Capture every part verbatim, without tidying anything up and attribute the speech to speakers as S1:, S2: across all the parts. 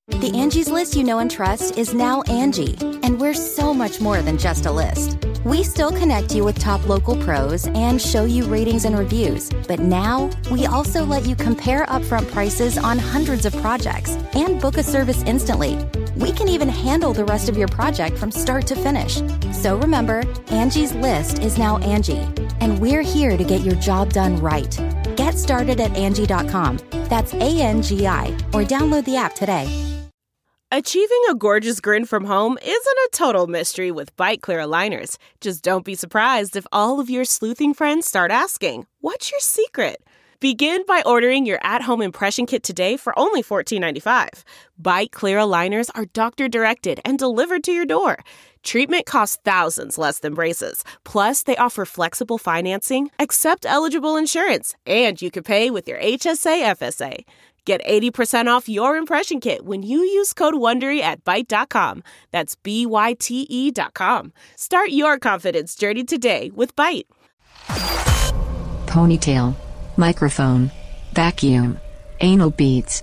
S1: The Angie's List you know and trust is now Angie, and we're so much more than just a list. We still connect you with top local pros and show you ratings and reviews, but now we also let you compare upfront prices on hundreds of projects and book a service instantly. We can even handle the rest of your project from start to finish. So remember, Angie's List is now Angie, and we're here to get your job done right. Get started at Angie dot com. That's A N G I, or download the app today.
S2: Achieving a gorgeous grin from home isn't a total mystery with Byte Clear aligners. Just don't be surprised if all of your sleuthing friends start asking, what's your secret? Begin by ordering your at-home impression kit today for only fourteen ninety-five. Byte Clear aligners are doctor-directed and delivered to your door. Treatment costs thousands less than braces. Plus, they offer flexible financing, accept eligible insurance, and you can pay with your H S A F S A. Get eighty percent off your impression kit when you use code WONDERY at byte dot com. That's B Y T E dot com. Start your confidence journey today with Byte.
S3: Ponytail. Microphone. Vacuum. Anal beads.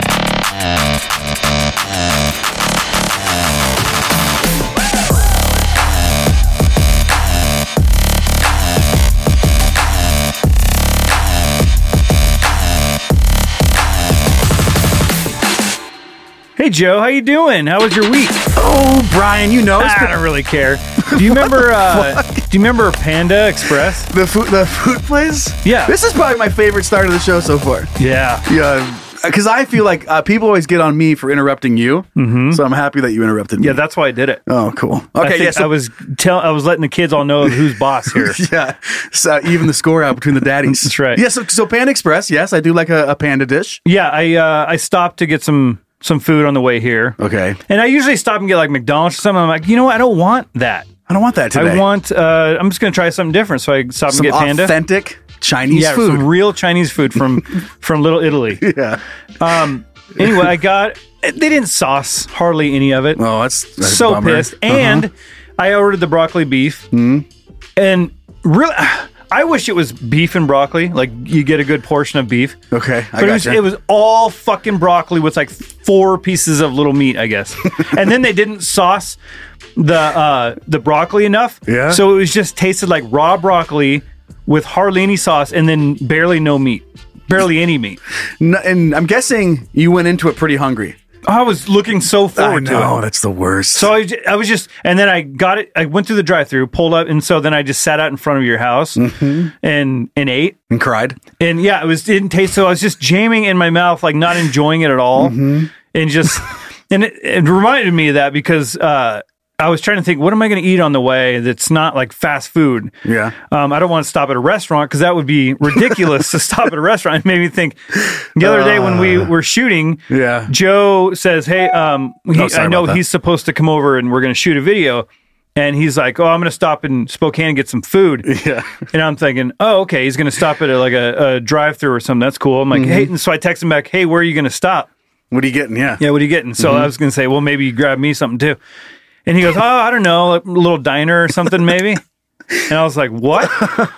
S4: Hey Joe, how you doing? How was your week?
S5: Oh, Brian, you know,
S4: I don't really care. Do you remember? Uh, do you remember Panda Express?
S5: The food, the food place.
S4: Yeah,
S5: this is probably my favorite start of the show so far.
S4: Yeah,
S5: yeah, because I feel like uh, people always get on me for interrupting you. Mm-hmm. So I'm happy that you interrupted me.
S4: Yeah, that's why I did it.
S5: Oh, cool.
S4: Okay,
S5: I
S4: yeah, so I was tell I was letting the kids all know who's boss here.
S5: Yeah, so even the score out between the daddies.
S4: That's right.
S5: Yeah, so, so Panda Express. Yes, I do like a, a panda dish.
S4: Yeah, I uh, I stopped to get some. some food on the way here.
S5: Okay.
S4: And I usually stop and get like McDonald's or something. I'm like, you know what? I don't want that.
S5: I don't want that today.
S4: I want, uh, I'm just going to try something different. So I stop
S5: some
S4: and get Panda.
S5: Authentic Chinese
S4: yeah,
S5: food.
S4: Some real Chinese food from, from Little Italy.
S5: Yeah. Um,
S4: anyway, I got, they didn't sauce hardly any of it.
S5: Oh, that's, that's
S4: so
S5: bummer.
S4: pissed. And uh-huh. I ordered the broccoli beef. Mm. And really, I wish it was beef and broccoli. Like you get a good portion of beef.
S5: Okay, I
S4: but it was,
S5: gotcha.
S4: it was all fucking broccoli with like four pieces of little meat, I guess. And then they didn't sauce the uh, the broccoli enough.
S5: Yeah.
S4: So it was just tasted like raw broccoli with hardly any sauce, and then barely no meat, barely any meat.
S5: No, and I'm guessing you went into it pretty hungry.
S4: I was looking so forward
S5: I know,
S4: to it.
S5: That's the worst.
S4: So I, I was just, and then I got it. I went through the drive-through, pulled up, and so then I just sat out in front of your house mm-hmm. and and ate
S5: and cried.
S4: And yeah, it was didn't taste. So I was just jamming in my mouth, like not enjoying it at all, mm-hmm. and just and it, it reminded me of that because uh, I was trying to think, what am I going to eat on the way that's not like fast food?
S5: Yeah.
S4: Um, I don't want to stop at a restaurant because that would be ridiculous to stop at a restaurant. It made me think the other uh, day when we were shooting,
S5: yeah.
S4: Joe says, hey, um, he,
S5: oh,
S4: I know he's supposed to come over and we're going to shoot a video. And he's like, oh, I'm going to stop in Spokane and get some food.
S5: Yeah.
S4: And I'm thinking, oh, okay, he's going to stop at a, like a, a drive-thru or something. That's cool. I'm like, mm-hmm. hey, and so I text him back, hey, where are you going to stop?
S5: What are you getting? Yeah.
S4: Yeah, what are you getting? So mm-hmm. I was going to say, well, maybe you grab me something too. And he goes, oh, I don't know, a little diner or something, maybe. And I was like, what?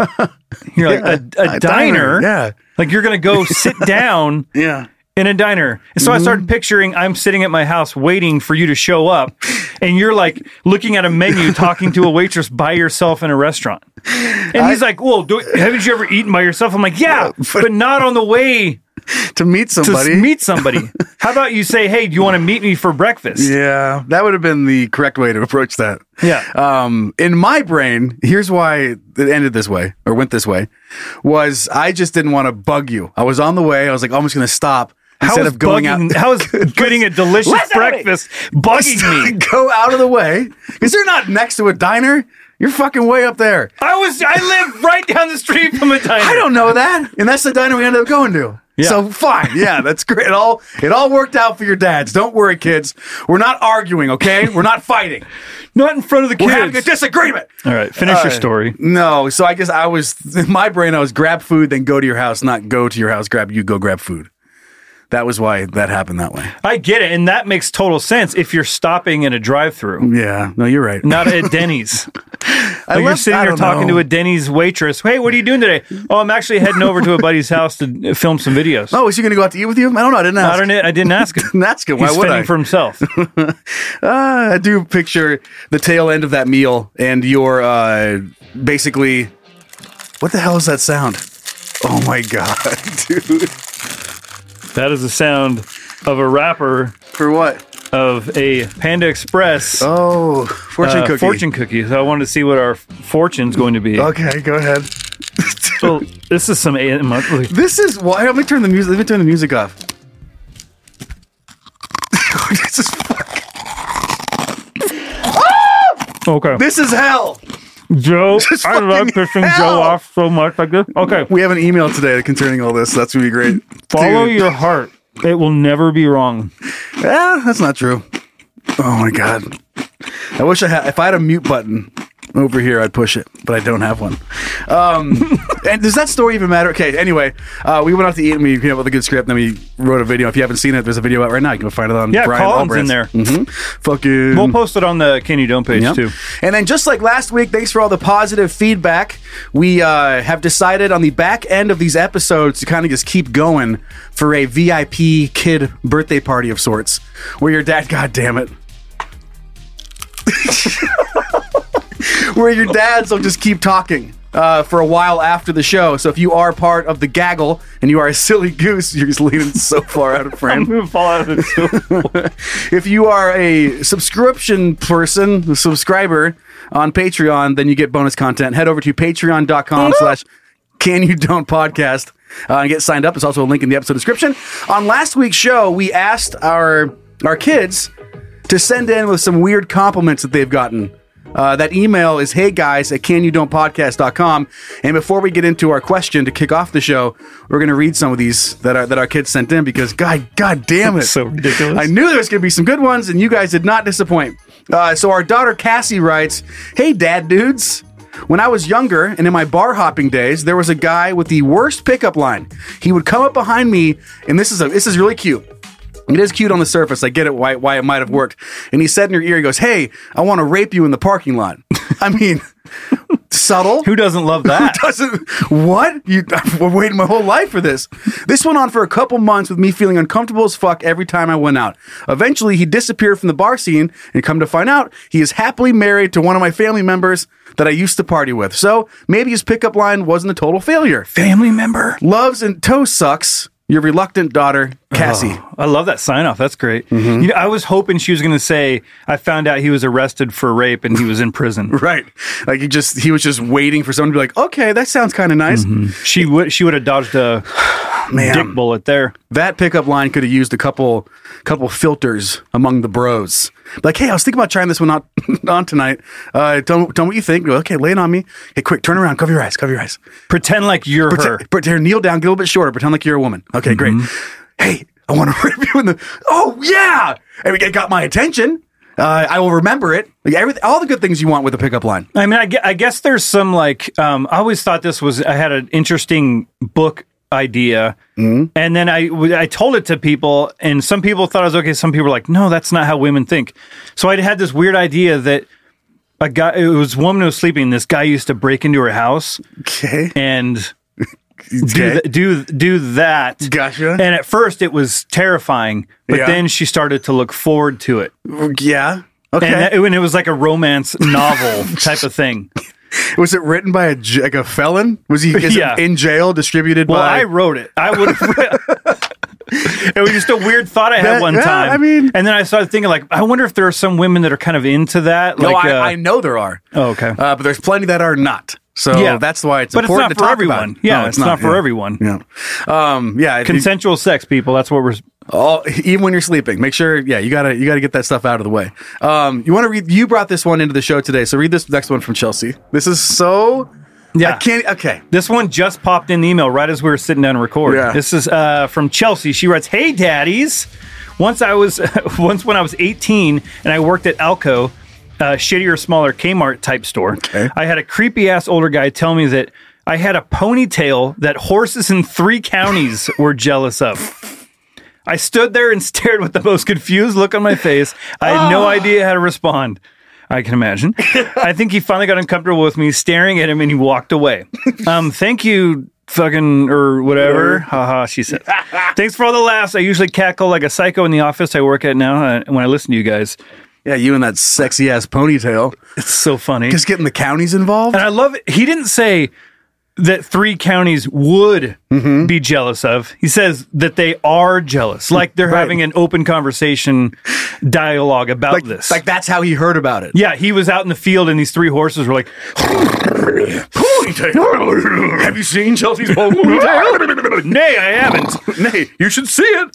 S4: You're like, a, a, a diner?
S5: diner? Yeah.
S4: Like you're going to go sit down
S5: yeah.
S4: in a diner. And so mm-hmm. I started picturing I'm sitting at my house waiting for you to show up. And you're like looking at a menu, talking to a waitress by yourself in a restaurant. And I, he's like, well, do, haven't you ever eaten by yourself? I'm like, yeah, but, but not on the way.
S5: To meet somebody.
S4: To meet somebody. How about you say, hey, do you want to meet me for breakfast?
S5: Yeah, that would have been the correct way to approach that.
S4: Yeah.
S5: Um, in my brain, here's why it ended this way, or went this way, was I just didn't want to bug you. I was on the way. I was like, I'm just going to stop. Instead of going
S4: bugging,
S5: out.
S4: How is getting a delicious breakfast bugging me?
S5: Go out of the way. Because you're not next to a diner. You're fucking way up there.
S4: I was. I live right down the street from a diner.
S5: I don't know that. And that's the diner we ended up going to. Yeah. So fine. Yeah, that's great. It all, it all worked out for your dads. Don't worry, kids. We're not arguing, okay? We're not fighting.
S4: Not in front of the kids.
S5: We're having a disagreement.
S4: All right, finish uh, your story.
S5: No, so I guess I was, in my brain, I was grab food, then go to your house, not go to your house, grab you, go grab food. That was why that happened that way.
S4: I get it, and that makes total sense if you're stopping in a drive-thru.
S5: Yeah, no, you're right.
S4: Not at Denny's.
S5: I
S4: Like you're
S5: love-
S4: sitting
S5: I
S4: there
S5: don't
S4: talking
S5: know.
S4: to a Denny's waitress. Hey, what are you doing today? Oh, I'm actually heading over to a buddy's house to film some videos.
S5: Oh, is he going to go out to eat with you? I don't know. I didn't ask.
S4: I don't know. I didn't ask him.
S5: Didn't ask him. Why
S4: He's
S5: would
S4: fending
S5: I?
S4: for himself.
S5: uh, I do picture the tail end of that meal and your uh, basically. What the hell is that sound? Oh my god, dude!
S4: That is the sound of a wrapper
S5: For what?
S4: of a Panda Express
S5: Oh, fortune
S4: uh,
S5: cookie.
S4: fortune cookie. So I wanted to see what our fortune's going to be.
S5: Okay, go ahead.
S4: So this is some A M.
S5: This is why. Let me turn the music. Let me turn the music off. this is fuck-
S4: Okay.
S5: this is hell.
S4: Joe,
S5: is
S4: I love
S5: fucking
S4: pissing
S5: hell.
S4: Joe off so much like this. Okay.
S5: We have an email today concerning all this. That's gonna be great.
S4: Follow
S5: Dude.
S4: your heart. It will never be wrong.
S5: Yeah, that's not true. Oh my god. I wish I had. If I had a mute button over here, I'd push it, but I don't have one. Um, and does that story even matter? Okay. Anyway, uh, we went out to eat and we came up with a good script. And then we wrote a video. If you haven't seen it, there's a video out right now. You can find it on
S4: Yeah,
S5: Brian
S4: Colin's
S5: Albrandt's.
S4: in there.
S5: Mm-hmm. Fucking.
S4: We'll post it on the Can You Don't page
S5: Yep.
S4: too.
S5: And then just like last week, thanks for all the positive feedback. We uh, have decided on the back end of these episodes to kind of just keep going for a V I P kid birthday party of sorts, where your dad, God damn it, where your dads will just keep talking uh, for a while after the show. So if you are part of the gaggle and you are a silly goose, you're just leaning so far out of frame.
S4: I'm gonna fall out of it.
S5: If you are a subscription person, a subscriber on Patreon, then you get bonus content. Head over to patreon.com slash can you don't podcast uh, and get signed up. There's also a link in the episode description. On last week's show, we asked our our kids to send in with some weird compliments that they've gotten. Uh, that email is hey guys at can you don't podcast dot com. And before we get into our question to kick off the show, we're going to read some of these that our, that our kids sent in because god, god damn it.
S4: So ridiculous.
S5: I knew there was going to be some good ones and you guys did not disappoint. Uh, so our daughter Cassie writes, hey dad dudes. When I was younger and in my bar hopping days, there was a guy with the worst pickup line. He would come up behind me, and this is a this is really cute. It is cute on the surface. I get it why why it might have worked. And he said in your ear, he goes, "Hey, I want to rape you in the parking lot." I mean, subtle.
S4: Who doesn't love that?
S5: Doesn't what? You I've waited my whole life for this. This went on for a couple months with me feeling uncomfortable as fuck every time I went out. Eventually, he disappeared from the bar scene, and come to find out, he is happily married to one of my family members that I used to party with. So maybe his pickup line wasn't a total failure.
S4: Family member.
S5: Loves and toe sucks. Your reluctant daughter, Cassie.
S4: Oh, I love that sign off. That's great. You know, I was hoping she was going to say, I found out he was arrested for rape and he was in prison.
S5: Right. Like he just he was just waiting for someone to be like, okay, that sounds kind of nice.
S4: She would she would have dodged a
S5: Man.
S4: dick bullet there.
S5: That pickup line could have used a couple couple filters among the bros. Like, hey, I was thinking about trying this one out on tonight. Uh, tell, tell me what you think. Go, okay, lay it on me. Hey, quick, turn around. Cover your eyes. Cover your eyes.
S4: Pretend like you're her.
S5: Pretend, pretend, kneel down. Get a little bit shorter. Pretend like you're a woman. Okay, great. Hey, I want to rape you in the... Oh, yeah! And it got my attention. Uh, I will remember it. Like everything, all the good things you want with a pickup line.
S4: I mean, I, gue- I guess there's some like, um, I always thought this was, I had an interesting book idea. And then I, w- I told it to people, and some people thought it was okay. Some people were like, no, that's not how women think. So I had this weird idea that a guy, it was a woman who was sleeping. This guy used to break into her house
S5: Okay.
S4: and do,
S5: Okay.
S4: th- do, do that.
S5: Gotcha.
S4: And at first it was terrifying, but
S5: Yeah.
S4: then she started to look forward to it.
S5: Yeah. Okay.
S4: And, that, and it was like a romance novel type of thing.
S5: Was it written by a j- like a felon? Was he is
S4: Yeah.
S5: it in jail, distributed
S4: Well,
S5: by?
S4: I wrote it. I would have. It was just a weird thought I had
S5: That-
S4: one
S5: yeah,
S4: time.
S5: I mean-
S4: and then I started thinking, like, I wonder if there are some women that are kind of into that.
S5: no,
S4: like,
S5: I,
S4: uh,
S5: I know there are.
S4: Oh, okay.
S5: Uh, but there's plenty that are not. So
S4: Yeah.
S5: that's why it's
S4: But it's
S5: important
S4: not
S5: to
S4: for
S5: talk
S4: everyone.
S5: about.
S4: Yeah,
S5: No,
S4: it's not for
S5: yeah.
S4: everyone.
S5: Yeah. Um, yeah. it-
S4: Consensual sex, people. That's what we're.
S5: all, even when you're sleeping, make sure. Yeah, you gotta you gotta get that stuff out of the way. Um, you want to read? You brought this one into the show today, so read this next one from Chelsea. This is so.
S4: Yeah.
S5: I can't. Okay.
S4: This one just popped in the email right as we were sitting down to record.
S5: Yeah.
S4: This is uh, from Chelsea. She writes, "Hey, daddies. Once I was once when I was eighteen and I worked at Alco, a shittier, smaller Kmart type store.
S5: Okay.
S4: I had a creepy ass older guy tell me that I had a ponytail that horses in three counties were jealous of. I stood there and stared with the most confused look on my face. I had no idea how to respond. I can imagine. I think he finally got uncomfortable with me staring at him and he walked away. Um, thank you, fucking, or whatever. Haha, she said. Thanks for all the laughs. I usually cackle like a psycho in the office I work at now uh, when I listen to you guys.
S5: Yeah, you and that sexy ass ponytail.
S4: It's so funny.
S5: Just getting the counties involved.
S4: And I love it. He didn't say that three counties would mm-hmm. be jealous of. He says that they are jealous. Like they're right. having an open conversation dialogue about
S5: like,
S4: this.
S5: Like that's how he heard about it.
S4: Yeah, he was out in the field and these three horses were like, ponytail.
S5: Have you seen Chelsea's ponytail?
S4: Nay, I haven't.
S5: Nay, you should see it.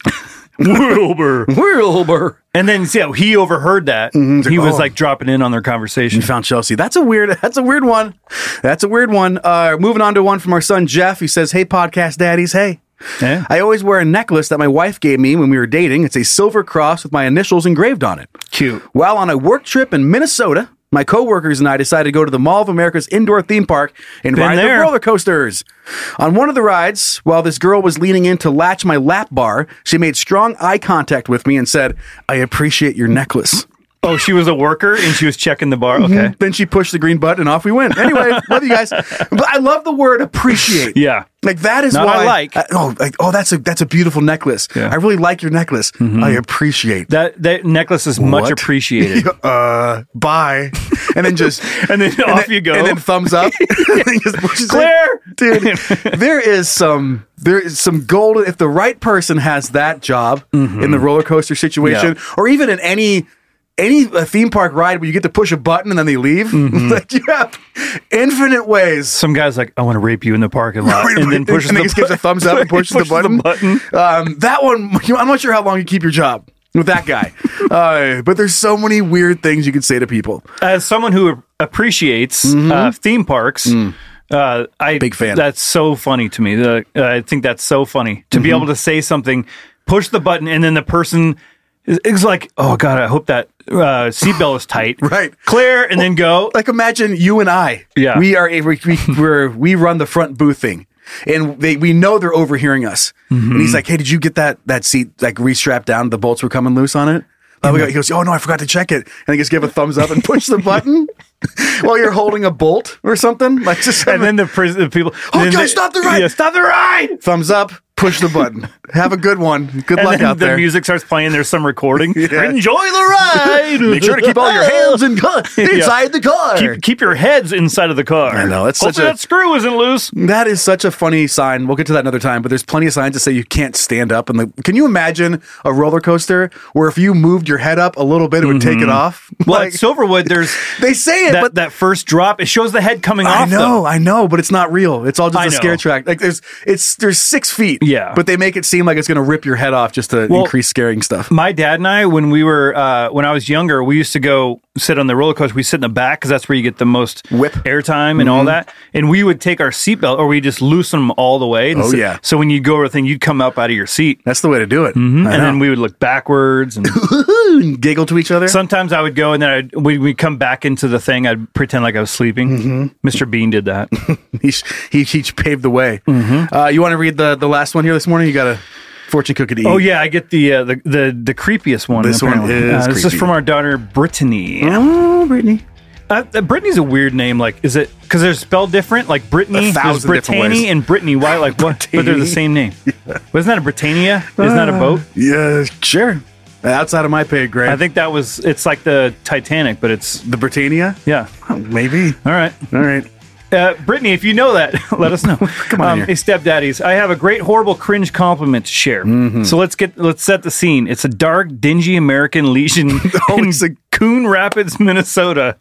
S4: Wilbur.
S5: Wilbur.
S4: And then see how he overheard that. Mm-hmm. He was
S5: oh.
S4: like dropping in on their conversation.
S5: You found Chelsea. That's a weird, that's a weird one. That's a weird one. Uh, moving on to one from our son, Jeff. He says, hey, podcast daddies. Hey.
S4: Yeah.
S5: I always wear a necklace that my wife gave me when we were dating. It's a silver cross with my initials engraved on it.
S4: Cute.
S5: While on a work trip in Minnesota, my coworkers and I decided to go to the Mall of America's indoor theme park and
S4: Been
S5: ride
S4: there.
S5: the roller coasters. On one of the rides, while this girl was leaning in to latch my lap bar, she made strong eye contact with me and said, I appreciate your necklace.
S4: Oh, she was a worker and she was checking the bar? Okay.
S5: Mm-hmm. Then she pushed the green button and off we went. Anyway, love you guys. But I love the word appreciate.
S4: Yeah.
S5: Like that is
S4: Not
S5: why
S4: I like.
S5: I, oh, like, oh, that's a that's a beautiful necklace.
S4: Yeah.
S5: I really like your necklace.
S4: Mm-hmm.
S5: I appreciate
S4: that. That necklace is much
S5: What?
S4: appreciated.
S5: uh, bye. And then just
S4: and then
S5: and
S4: off
S5: then,
S4: you go.
S5: And then thumbs up. And then just pushes
S4: Claire,
S5: it. Dude, there is some there is some gold if the right person has that job mm-hmm. in the roller coaster situation, yeah. or even in any. Any uh, theme park ride where you get to push a button and then they leave,
S4: mm-hmm.
S5: like you have infinite ways.
S4: Some guy's like, I want to rape you in the parking lot, and then pushes
S5: and
S4: the
S5: then just gives a thumbs up and pushes, pushes the button.
S4: The button.
S5: Um, that one, I'm not sure how long you keep your job with that guy, uh, but there's so many weird things you can say to people.
S4: As someone who appreciates mm-hmm. uh, theme parks, mm. uh, I
S5: big fan.
S4: That's so funny to me. The, uh, I think that's so funny to mm-hmm. be able to say something, push the button, and then the person. It's like, oh God, I hope that uh, seatbelt is tight.
S5: Right.
S4: Clear, and
S5: well,
S4: then go.
S5: Like imagine you and I.
S4: Yeah.
S5: We are, a, we, we're, we run the front booth thing. And they, we know they're overhearing us. Mm-hmm. And he's like, hey, did you get that, that seat like re-strapped down? The bolts were coming loose on it? Mm-hmm. He goes, oh no, I forgot to check it. And he just give a thumbs up and push the button while you're holding a bolt or something. Like just
S4: and then the, pris- the people.
S5: Oh, guys, stop the ride.
S4: Yeah, stop the ride.
S5: Thumbs up. Push the button. Have a good one. Good
S4: and
S5: luck
S4: then
S5: out
S4: the
S5: there.
S4: The music starts playing. There's some recording.
S5: Yeah.
S4: Enjoy the ride.
S5: Make sure to keep all your hands in co- inside yeah. the car.
S4: Keep, keep your heads inside of the car.
S5: I know. It's
S4: Hopefully
S5: such a,
S4: that screw isn't loose.
S5: That is such a funny sign. We'll get to that another time, but there's plenty of signs that say you can't stand up. And the, can you imagine a roller coaster where if you moved your head up a little bit, it would mm-hmm. take it off?
S4: Well,
S5: like,
S4: at Silverwood, there's
S5: they say it,
S4: that,
S5: but
S4: that first drop, it shows the head coming
S5: I
S4: off.
S5: I know,
S4: though.
S5: I know, but it's not real. It's all just
S4: I
S5: a
S4: know.
S5: scare track. Like there's, it's there's six feet.
S4: Yeah,
S5: but they make it seem like it's going to rip your head off just to well, increase scaring stuff.
S4: My dad and I, when we were uh, when I was younger, we used to go sit on the roller coaster. We sit in the back because that's where you get the most
S5: whip
S4: airtime and mm-hmm. all that. And we would take our seatbelt or we just loosen them all the way. And
S5: oh
S4: so,
S5: yeah.
S4: So when you go over the thing, you'd come up out of your seat.
S5: That's the way to do it.
S4: Mm-hmm. And then we would look backwards and,
S5: and giggle to each other.
S4: Sometimes I would go and then I'd, we would come back into the thing. I'd pretend like I was sleeping. Mm-hmm. Mister Bean did that.
S5: he, he he paved the way.
S4: Mm-hmm.
S5: Uh, you want to read the the last one here this morning? You got a fortune cookie to eat.
S4: Oh yeah, I get the uh, the, the the creepiest one.
S5: This
S4: apparently.
S5: one is
S4: uh, This
S5: creepy.
S4: is from our daughter Brittany.
S5: Oh, Brittany.
S4: Uh, Brittany's a weird name. Like, is it because they're spelled different? Like Brittany, there's Brittany and Brittany. Why? Like what? But they're the same name. Yeah. Wasn't that a Britannia? Isn't that a boat?
S5: Yeah, sure. Outside of my pay grade.
S4: I think that was. It's like the Titanic, but it's
S5: the Britannia.
S4: Yeah,
S5: oh, maybe.
S4: All right,
S5: all right.
S4: Uh, Brittany, if you know that, let us know.
S5: Come on,
S4: um,
S5: here.
S4: Hey, stepdaddies, I have a great, horrible, cringe compliment to share. Mm-hmm. So let's get let's set the scene. It's a dark, dingy American lesion
S5: oh,
S4: in
S5: a-
S4: Coon Rapids, Minnesota.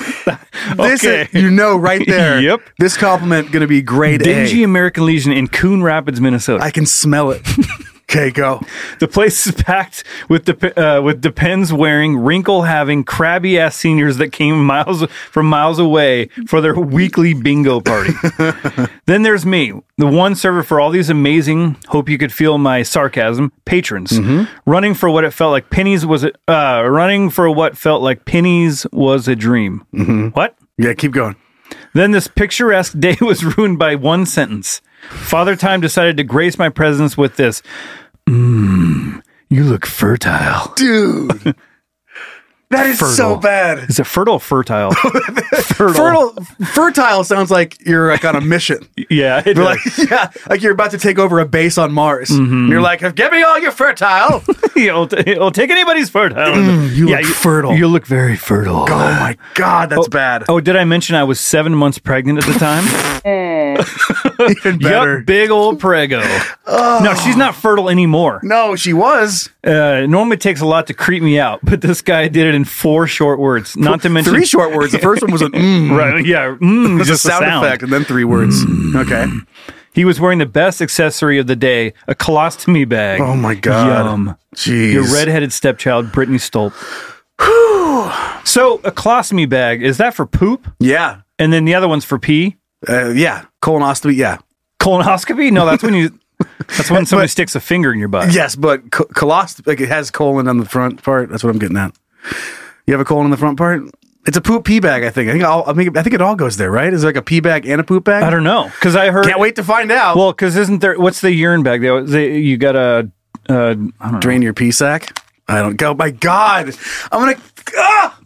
S5: This
S4: okay.
S5: is, you know, right there.
S4: Yep.
S5: This compliment going to be grade
S4: dingy
S5: A.
S4: American lesion in Coon Rapids, Minnesota.
S5: I can smell it. Okay, go.
S4: The place is packed with dep- uh, with Depends wearing, wrinkle having, crabby ass seniors that came miles from miles away for their weekly bingo party. Then there's me, the one server for all these amazing, hope you could feel my sarcasm, patrons, mm-hmm. running for what it felt like pennies was a, uh, running for what felt like pennies was a dream.
S5: Mm-hmm.
S4: What?
S5: Yeah, keep going.
S4: Then this picturesque day was ruined by one sentence. Father Time decided to grace my presence with this. Mmm, you look fertile.
S5: Dude. That is
S4: Fertile.
S5: so bad.
S4: Is it fertile or fertile? fertile.
S5: Fertile, fertile sounds like you're like on a mission.
S4: Yeah. It
S5: Like, yeah, like you're about to take over a base on Mars.
S4: Mm-hmm.
S5: And you're like, give me all your fertile.
S4: You'll, t- it'll take anybody's fertile.
S5: Mm, you look fertile.
S4: You look very fertile.
S5: Oh my God, that's
S4: oh,
S5: bad.
S4: Oh, did I mention I was seven months pregnant at the time?
S5: Even better.
S4: Yup, big old prego.
S5: Oh.
S4: No, she's not fertile anymore.
S5: No, she was.
S4: Uh, it normally takes a lot to creep me out, but this guy did it in four short words. Not to mention
S5: Three short words. The first one was an mm.
S4: right. Yeah, mm,
S5: It was
S4: just
S5: a sound, effect, and then three words. Okay.
S4: He was wearing the best accessory of the day, a colostomy bag.
S5: Oh my God.
S4: Yum.
S5: Jeez.
S4: Your redheaded stepchild, Brittany Stolp. So a colostomy bag, is that for poop?
S5: Yeah.
S4: And then the other one's for pee?
S5: Uh, yeah. Colonoscopy. Yeah.
S4: Colonoscopy? No, that's when you. That's when somebody
S5: But-
S4: sticks a finger in your butt.
S5: Yes, but co- colostomy, like it has colon on the front part. That's what I'm getting at. You have a colon in the front part? It's a poop pee bag, I think. I think all, I think I think it all goes there, right? Is there like a pee bag and a poop bag?
S4: I don't know because I heard.
S5: Can't wait to find out.
S4: Well, because isn't there? What's the urine bag? They, they you got to uh, I don't know.
S5: Drain your pee sack? I don't go. My God, I'm gonna. Ah!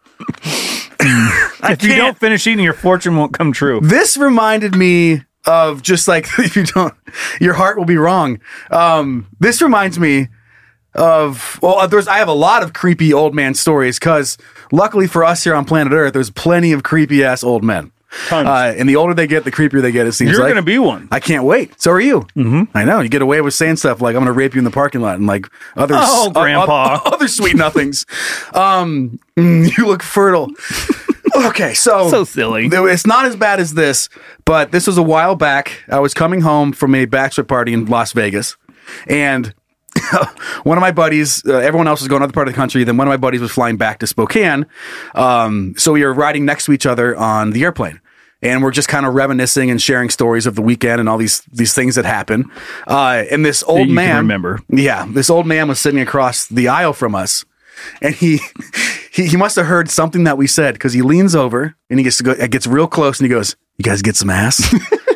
S5: I
S4: If you don't
S5: can't.
S4: finish eating, your fortune won't come true.
S5: This reminded me of just like if you don't, your heart will be wrong. Um, this reminds me of well, there's I have a lot of creepy old man stories because luckily for us here on planet Earth, there's plenty of creepy ass old men.
S4: Tons.
S5: Uh, and the older they get, the creepier they get. It seems
S4: You're
S5: like
S4: going to be one.
S5: I can't wait. So are you? Mm-hmm. I know. You get away with saying stuff like "I'm going to rape you in the parking lot" and like other
S4: Oh,
S5: s-
S4: Grandpa.
S5: o- other sweet nothings. um, mm, you look fertile. Okay, so
S4: So silly.
S5: It's not as bad as this, but this was a while back. I was coming home from a bachelor party in Las Vegas, and one of my buddies, uh, everyone else was going to other part of the country. Then one of my buddies was flying back to Spokane. Um, so we were riding next to each other on the airplane. And we're just kind of reminiscing and sharing stories of the weekend and all these these things that happen. Uh, and this old
S4: you can
S5: man,
S4: remember.
S5: yeah, this old man was sitting across the aisle from us, and he he, he must have heard something that we said because he leans over and he gets to go, gets real close and he goes, "You guys get some ass."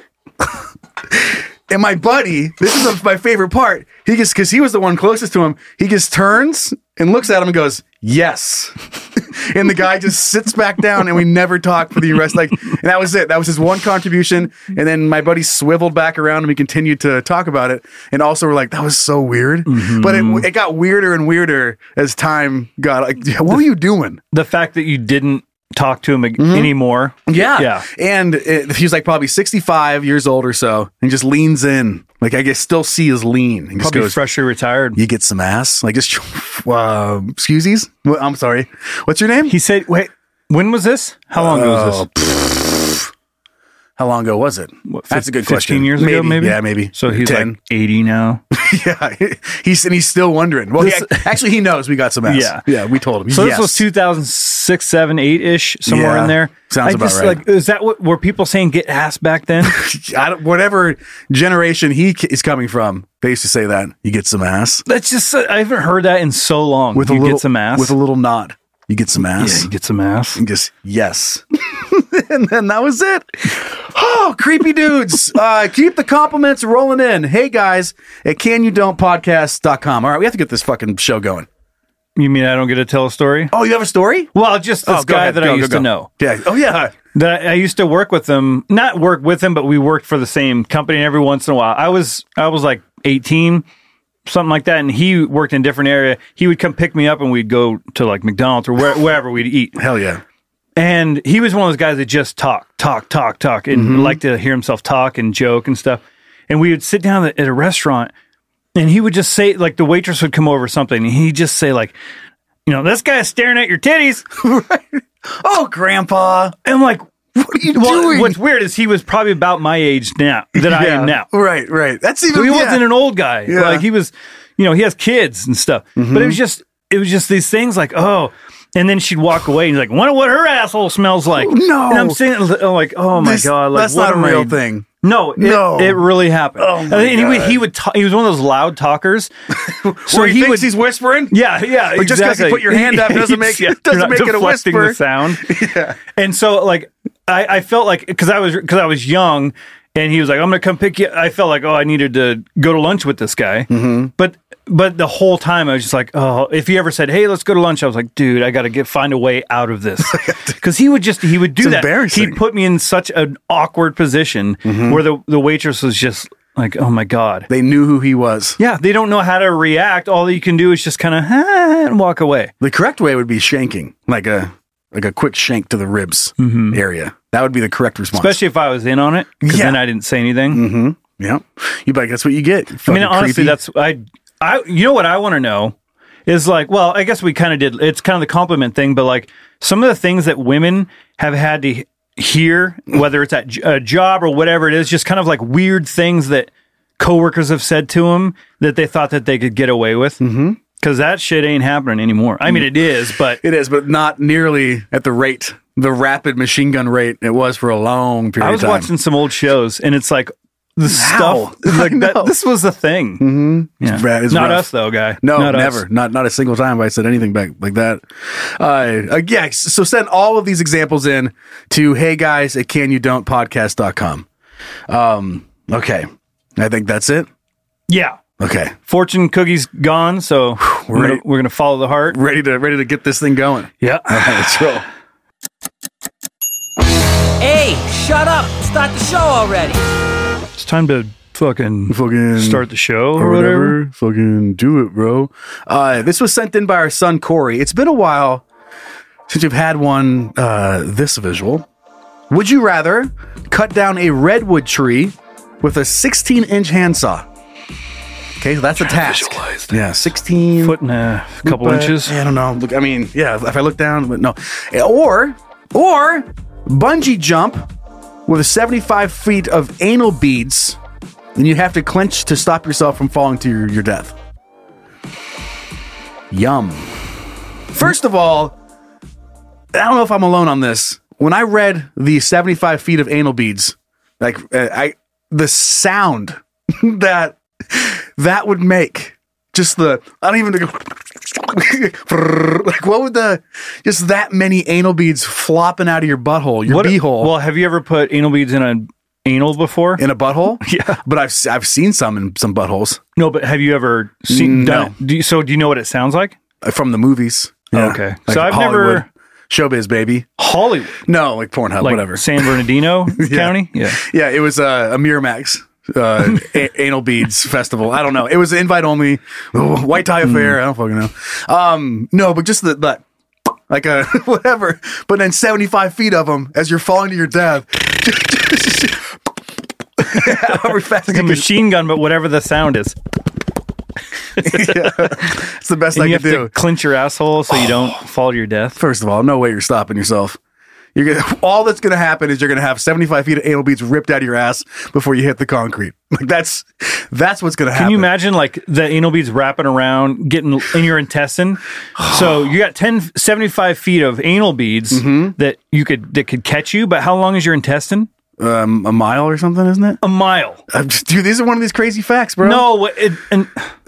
S5: And my buddy, this is my favorite part. He just because he was the one closest to him, he just turns and looks at him and goes, "Yes." And the guy just sits back down, and we never talk for the rest. Like, and that was it. That was his one contribution. And then my buddy swiveled back around, and we continued to talk about it. And also, we're like, "That was so weird."
S4: Mm-hmm.
S5: But it, it got weirder and weirder as time got. Like, what were you doing?
S4: The fact that you didn't talk to him ag- anymore.
S5: Yeah.
S4: Yeah.
S5: And it, he was like probably sixty-five years old or so, and just leans in. Like, I can still see his lean. And just
S4: Probably
S5: goes,
S4: freshly retired.
S5: "You get some ass?" Like, just, uh, excuseies? Well, I'm sorry. What's your name?
S4: He said, wait, when was this? How long ago was
S5: Oh,
S4: this?
S5: How long ago was it?
S4: What,
S5: That's a good
S4: fifteen
S5: question.
S4: years ago, maybe?
S5: Yeah, maybe.
S4: So he's
S5: ten.
S4: like eighty now.
S5: Yeah, he's and he's still wondering. Well,
S4: This-
S5: yeah, actually, he knows we got some ass.
S4: Yeah.
S5: yeah, we told him.
S4: So
S5: Yes.
S4: this was two thousand six, seven, eight ish, somewhere
S5: Yeah,
S4: in there.
S5: sounds
S4: I
S5: about
S4: just,
S5: right.
S4: Like, is that what were people saying? Get ass back then?
S5: I don't, whatever generation he is coming from, they used to say that you get some ass
S4: That's just I haven't heard that in so long.
S5: with
S4: you
S5: a little
S4: get some ass
S5: with a little nod. You get some ass.
S4: yeah, you get some ass.
S5: And just yes. And then that was it. Oh, creepy dudes. Uh, keep the compliments rolling in. Hey guys at can you don't podcast dot com. All right, we have to get this fucking show going.
S4: You mean I don't get to tell a story?
S5: Oh, you have a story?
S4: Well, just this
S5: Oh, go
S4: guy
S5: ahead.
S4: that
S5: Go,
S4: I
S5: go,
S4: used
S5: go.
S4: to know.
S5: Yeah. Oh yeah.
S4: That I, I used to work with him, not work with him, but we worked for the same company every once in a while. I was I was like eighteen, something like that, and he worked in a different area. He would come pick me up and we'd go to like McDonald's or where, wherever we'd eat.
S5: Hell yeah.
S4: And he was one of those guys that just talk, talk, talk, talk, and
S5: Mm-hmm.
S4: liked to hear himself talk and joke and stuff. And we would sit down at a restaurant, and he would just say, like, the waitress would come over or something, and he'd just say, like, you know, this guy's staring at your titties.
S5: Oh, Grandpa.
S4: And I'm like,
S5: What are you
S4: well,
S5: doing?
S4: what's weird is he was probably about my age now that I am now.
S5: Right, right. That's even
S4: So he
S5: yeah.
S4: wasn't an old guy.
S5: Yeah.
S4: Like he was, you know, he has kids and stuff. But it was just, it was just these things like, oh, and then she'd walk away and he's like, wonder what her asshole smells like.
S5: No.
S4: And I'm sitting I'm like, oh my
S5: This-
S4: God. Like,
S5: that's
S4: what
S5: not a
S4: am
S5: real
S4: I-
S5: thing.
S4: No, it,
S5: No.
S4: it really happened.
S5: Oh, my
S4: and he would,
S5: God.
S4: he would, talk, he was one of those loud talkers.
S5: So he, thinks he's whispering?
S4: Yeah, yeah.
S5: Like, just 'cause you
S4: exactly.
S5: put your hand up doesn't make-
S4: Yeah,
S5: doesn't
S4: you're not
S5: make it a
S4: deflecting
S5: whisper.
S4: the sound.
S5: Yeah.
S4: And so, like, I, I felt like because I was because I was young, and he was like, "I'm going to come pick you." I felt like, oh, I needed to go to lunch with this guy.
S5: Mm-hmm.
S4: But but the whole time I was just like, oh, if he ever said, hey, let's go to lunch, I was like, dude, I got to get find a way out of this. Because he would just, he would do
S5: It's
S4: that.
S5: embarrassing.
S4: He'd put me in such an awkward position
S5: Mm-hmm.
S4: where the, the waitress was just like, oh my God.
S5: They knew who he was.
S4: Yeah, they don't know how to react. All you can do is just kind of ah, and walk away.
S5: The correct way would be shanking, like a like a quick shank to the ribs area. That would be the correct response.
S4: Especially if I was in on it, because
S5: Yeah.
S4: then I didn't say anything.
S5: Mm-hmm. Yeah. You'd be like, that's what you get.
S4: I mean,
S5: Fucking
S4: honestly,
S5: creepy.
S4: that's I, I. You know what I want to know is like, well, I guess we kind of did. It's kind of the compliment thing, but like some of the things that women have had to he- hear, whether it's at j- a job or whatever it is, just kind of like weird things that coworkers have said to them that they thought that they could get away with. Mm-hmm. Because that shit ain't happening anymore. I mean, it is, but
S5: It is, but not nearly at the rate, the rapid machine gun rate it was for a long period
S4: I was
S5: of time.
S4: watching some old shows, and it's like the
S5: How?
S4: stuff. Like
S5: I know.
S4: that, this was the thing. Mm-hmm. Yeah.
S5: It's ra- it's
S4: Not
S5: rough.
S4: us, though, guy.
S5: No,
S4: Not us.
S5: never. Not not a single time have I said anything back like that. Uh, uh, yeah, so send all of these examples in to hey guys at can you don't podcast dot com. Um, okay. I think that's it.
S4: Yeah.
S5: Okay.
S4: Fortune cookies gone, so we're
S5: ready.
S4: gonna, we're gonna follow the heart.
S5: Ready to ready to get this thing going.
S4: Yeah.
S5: All right, let's roll.
S6: Hey, shut up! Start the show already!
S4: It's time to fucking
S5: Fucking
S4: start the show
S5: or
S4: or whatever.
S5: whatever. Fucking do it, bro. Uh, this was sent in by our son Corey. It's been a while since you've had one uh, this visual. Would you rather cut down a redwood tree with a sixteen inch handsaw? Okay, so that's a task.
S4: visualize
S5: Yeah, sixteen
S4: Foot and a couple
S5: but,
S4: inches.
S5: I don't know. Look, I mean, yeah. If I look down, but no. Or or bungee jump with seventy-five feet of anal beads, and you have to clench to stop yourself from falling to your, your death. Yum. First of all, I don't know if I'm alone on this. When I read the seventy-five feet of anal beads, like uh, I, the sound that that would make, just the I don't even go, like what would the just that many anal beads flopping out of your butthole, your
S4: What-
S5: beehole,
S4: Well, have you ever put anal beads in an anal before?
S5: in a butthole?
S4: Yeah.
S5: but I've I've seen some in some buttholes
S4: No, but have you ever seen?
S5: No.
S4: Done it? Do you, so do you know what it sounds like?
S5: uh, from the movies. Yeah.
S4: Okay.
S5: Like
S4: So I've
S5: Hollywood.
S4: never-
S5: Showbiz, baby.
S4: Hollywood,
S5: No, like Pornhub,
S4: like
S5: whatever.
S4: San Bernardino County. Yeah.
S5: Yeah, it was uh, a Miramax uh, a- anal beads festival. I don't know. It was invite only, oh, white tie affair. I don't fucking know. Um, no, but just the, the like a whatever. But then seventy-five feet of them as you're falling to your death. However fast
S4: Like a
S5: you can-
S4: machine gun, but whatever the sound is.
S5: It's the best
S4: And
S5: I
S4: you
S5: can
S4: have
S5: do.
S4: to clench your asshole so you don't fall to your death.
S5: First of all, no way you're stopping yourself. You're gonna, all that's going to happen is you're going to have seventy-five feet of anal beads ripped out of your ass before you hit the concrete. Like that's that's what's going to happen.
S4: Can you imagine like the anal beads wrapping around, getting in your intestine? So you got ten, seventy-five feet of anal beads
S5: Mm-hmm.
S4: that you could that could catch you, but how long is your intestine?
S5: Um, a mile or something, isn't it?
S4: A mile.
S5: I'm just, dude, these are one of these crazy facts, bro.
S4: No, it, and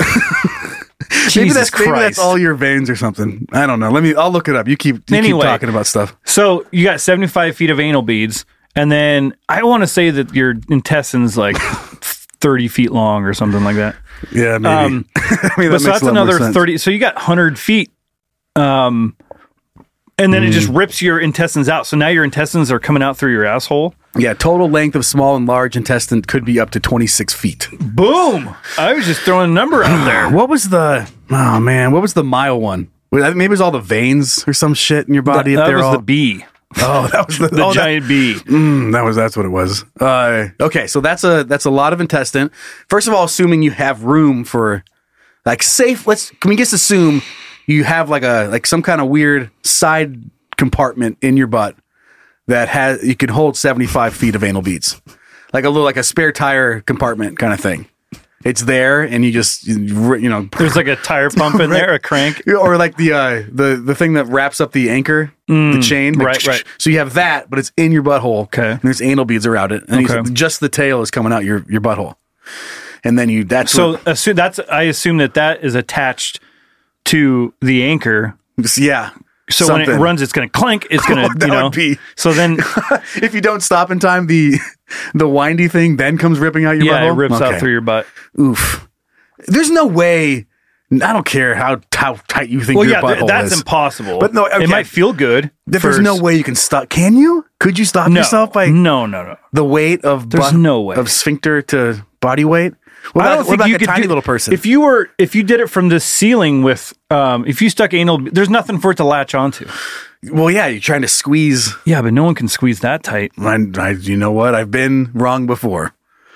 S5: maybe
S4: Jesus
S5: that's maybe
S4: Christ.
S5: that's all your veins or something. I don't know. Let me. I'll look it up. You keep you
S4: Anyway.
S5: keep talking about stuff.
S4: So you got seventy-five feet of anal beads, and then I want to say that your intestine's like thirty feet long or something like that.
S5: Yeah, maybe.
S4: Um,
S5: I mean, that
S4: But
S5: makes
S4: so that's
S5: a lot more
S4: another
S5: sense.
S4: thirty. So you got one hundred feet. Um, and then it just
S5: Mm.
S4: rips your intestines out. So now your intestines are coming out through your asshole.
S5: Yeah, total length of small and large intestine could be up to twenty-six feet.
S4: Boom! I was just throwing a number out there.
S5: What was the? Oh man, what was the mile one? Was that- Maybe it was all the veins or some shit in your
S4: That,
S5: body. if
S4: that
S5: they're
S4: was
S5: all,
S4: the bee,
S5: Oh, that was the,
S4: the
S5: oh, that-
S4: giant bee.
S5: Mm, that was that's what it was. Uh, okay, so that's a that's a lot of intestine. First of all, assuming you have room for like safe. Let's can we just assume you have like a like some kind of weird side compartment in your butt that has you can hold seventy-five feet of anal beads, like a little like a spare tire compartment kind of thing. It's there, and you just you you know
S4: There's like a tire pump in there, a crank.
S5: or like the uh, the the thing that wraps up the anchor, the chain. like,
S4: right, right.
S5: So you have that, but it's in your butthole.
S4: Okay.
S5: And there's anal beads around it, and
S4: Okay.
S5: he's, just the tail is coming out your your butthole. And then you that's
S4: So
S5: what,
S4: assu- that's I assume that that is attached to the anchor.
S5: yeah.
S4: So when it
S5: something.
S4: runs, it's going to clank. It's going
S5: Oh,
S4: to,
S5: that
S4: you know.
S5: would be-
S4: So then,
S5: if you don't stop in time, the the windy thing then comes ripping out your
S4: yeah,
S5: butthole.
S4: it rips
S5: Okay.
S4: out through your butt.
S5: Oof. There's no way I don't care how how tight you think
S4: Well,
S5: your
S4: yeah,
S5: butthole
S4: th- that's
S5: is.
S4: impossible.
S5: But no, okay.
S4: It might feel good.
S5: There's
S4: first.
S5: no way you can stop. Can you? Could you stop
S4: No.
S5: yourself by
S4: No, no, no.
S5: the weight of
S4: There's
S5: bu-
S4: no way.
S5: of sphincter to body weight? What
S4: I
S5: about,
S4: don't
S5: what
S4: think
S5: about
S4: you
S5: a
S4: could
S5: tiny
S4: do,
S5: little person?
S4: If you were, if you did it from the ceiling with, um, if you stuck anal, there's nothing for it to latch onto.
S5: well, yeah, you're trying to squeeze.
S4: Yeah, but no one can squeeze that tight.
S5: I, I, you know what? I've been wrong before.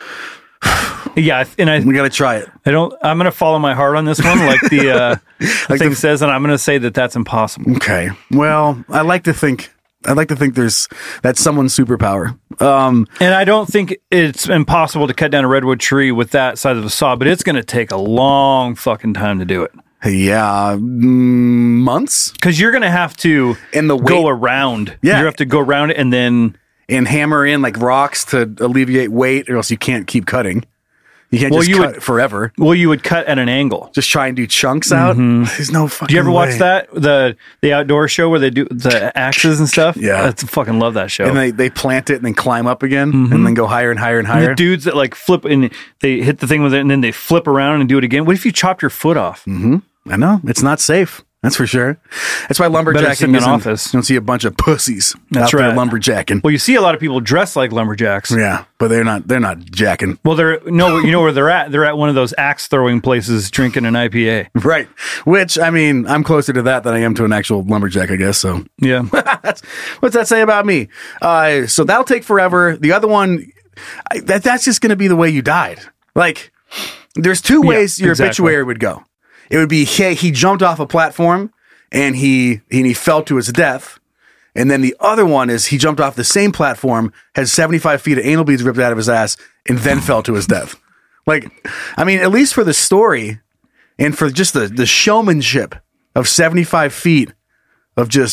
S4: Yeah, and I,
S5: We got to try it.
S4: I don't. I'm going to follow my heart on this one, like the uh,
S5: Like
S4: thing
S5: the-
S4: says, and I'm going to say that that's impossible.
S5: Okay. Well, I like to think. I like to think there's that's someone's superpower. Um,
S4: And I don't think it's impossible to cut down a redwood tree with that size of a saw, but it's going to take a long fucking time to do it.
S5: yeah, mm, months
S4: Because you're going to have to
S5: And the
S4: go
S5: weight-
S4: around.
S5: Yeah.
S4: You have to go around it and then.
S5: and hammer in like rocks to alleviate weight, or else you can't keep cutting. You can't
S4: Well,
S5: just
S4: you
S5: cut
S4: would-
S5: forever.
S4: Well, you would cut at an angle.
S5: Just try and do chunks out. There's no fucking.
S4: Do you ever watch
S5: way.
S4: that the the outdoor show where they do the axes and stuff?
S5: Yeah.
S4: I fucking love that show.
S5: And they, they plant it and then climb up again and then go higher and higher and
S4: And
S5: higher.
S4: the dudes that like flip and they hit the thing with it and then they flip around and do it again. What if you chopped your foot off?
S5: I know it's not safe. That's for sure. That's why
S4: Better
S5: lumberjacking
S4: sit in an
S5: isn't-
S4: office.
S5: You don't see a bunch of pussies
S4: That's
S5: out there
S4: right.
S5: lumberjacking.
S4: Well, you see a lot of people dressed like lumberjacks.
S5: Yeah, but they're not. They're not jacking.
S4: Well, they're no, you know where they're at? They're at one of those axe throwing places, drinking an I P A.
S5: Right. Which, I mean, I'm closer to that than I am to an actual lumberjack, I guess. So
S4: Yeah,
S5: that's, what's that say about me? Uh, so that'll take forever. The other one, I, that that's just going to be the way you died. Like, there's two ways your
S4: exactly.
S5: obituary would go. It would be, hey, he jumped off a platform and he and he fell to his death. And then the other one is he jumped off the same platform, had seventy-five feet of anal beads ripped out of his ass, and then fell to his death. Like, I mean, at least for the story and for just the, the showmanship of seventy-five feet of just.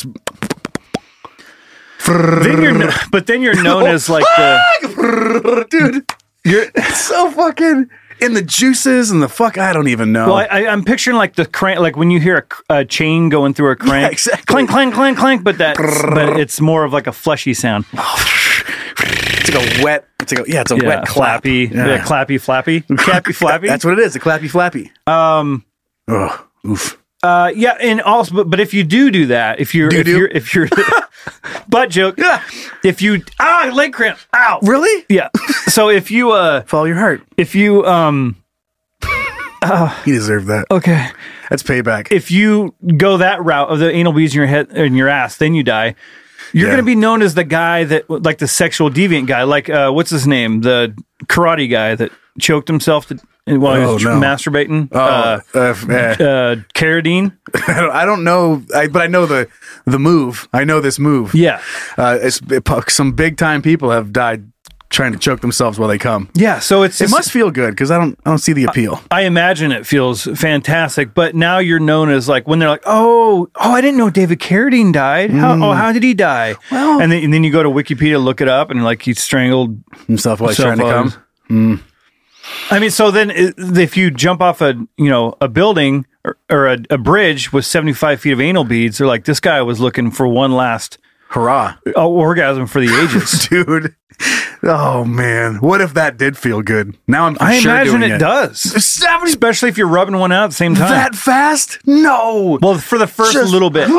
S4: then you're no, but then you're known as like the
S5: Dude,
S4: you're.
S5: it's so fucking. In the juices and the fuck, I don't even know.
S4: Well, I, I, I'm picturing like the crank, like when you hear a, a chain going through a crank,
S5: Yeah, exactly.
S4: clank, clank, clank, clank. But that, but it's more of like a fleshy sound.
S5: it's like a wet. It's like a, yeah, it's a
S4: Yeah,
S5: wet clap.
S4: clappy,
S5: Yeah.
S4: yeah, clappy, flappy, clappy, flappy.
S5: That's what it is. A clappy flappy.
S4: Um,
S5: Ugh, oof.
S4: uh, yeah, and also, but, but if you do do that, if you're, if
S5: Do-do?
S4: you're, if you're, butt joke,
S5: Yeah.
S4: if you, ah, leg cramp, ow,
S5: Really?
S4: yeah. So if you, uh,
S5: Follow your heart.
S4: if you, um,
S5: You deserve that.
S4: okay,
S5: That's payback.
S4: if you go that route of the anal beads in your head in your ass, then you die. You're
S5: Yeah.
S4: going to be known as the guy that, like the sexual deviant guy, like uh, what's his name, the karate guy that choked himself to, while he was
S5: Oh, no.
S4: masturbating.
S5: oh,
S4: uh,
S5: uh, f- eh.
S4: uh, Carradine.
S5: I, don't, I don't know, I, but I know the the move. I know this move.
S4: Yeah,
S5: Uh, it's, it, some big time people have died trying to choke themselves while they come.
S4: yeah. So it's
S5: It
S4: just-
S5: must feel good because I don't I don't see the appeal.
S4: I imagine it feels fantastic, but now you're known as like when they're like, oh, oh, I didn't know David Carradine died. How, oh, how did he die?
S5: Well-
S4: and then, and then you go to Wikipedia, look it up, and like he strangled
S5: Himself while he's
S4: himself
S5: trying to
S4: while
S5: come.
S4: he was- I mean, so then i- if you jump off a you know a building or, or a, a bridge with seventy-five feet of anal beads, they're like, this guy was looking for one last
S5: Hurrah.
S4: uh, orgasm for the ages.
S5: Dude. Oh man. What if that did feel good? Now I'm for
S4: I
S5: sure
S4: imagine
S5: doing
S4: it,
S5: it
S4: does,
S5: seventy
S4: especially if you're rubbing one out at the same time.
S5: that fast? No.
S4: Well, for the first
S5: Just-
S4: little bit.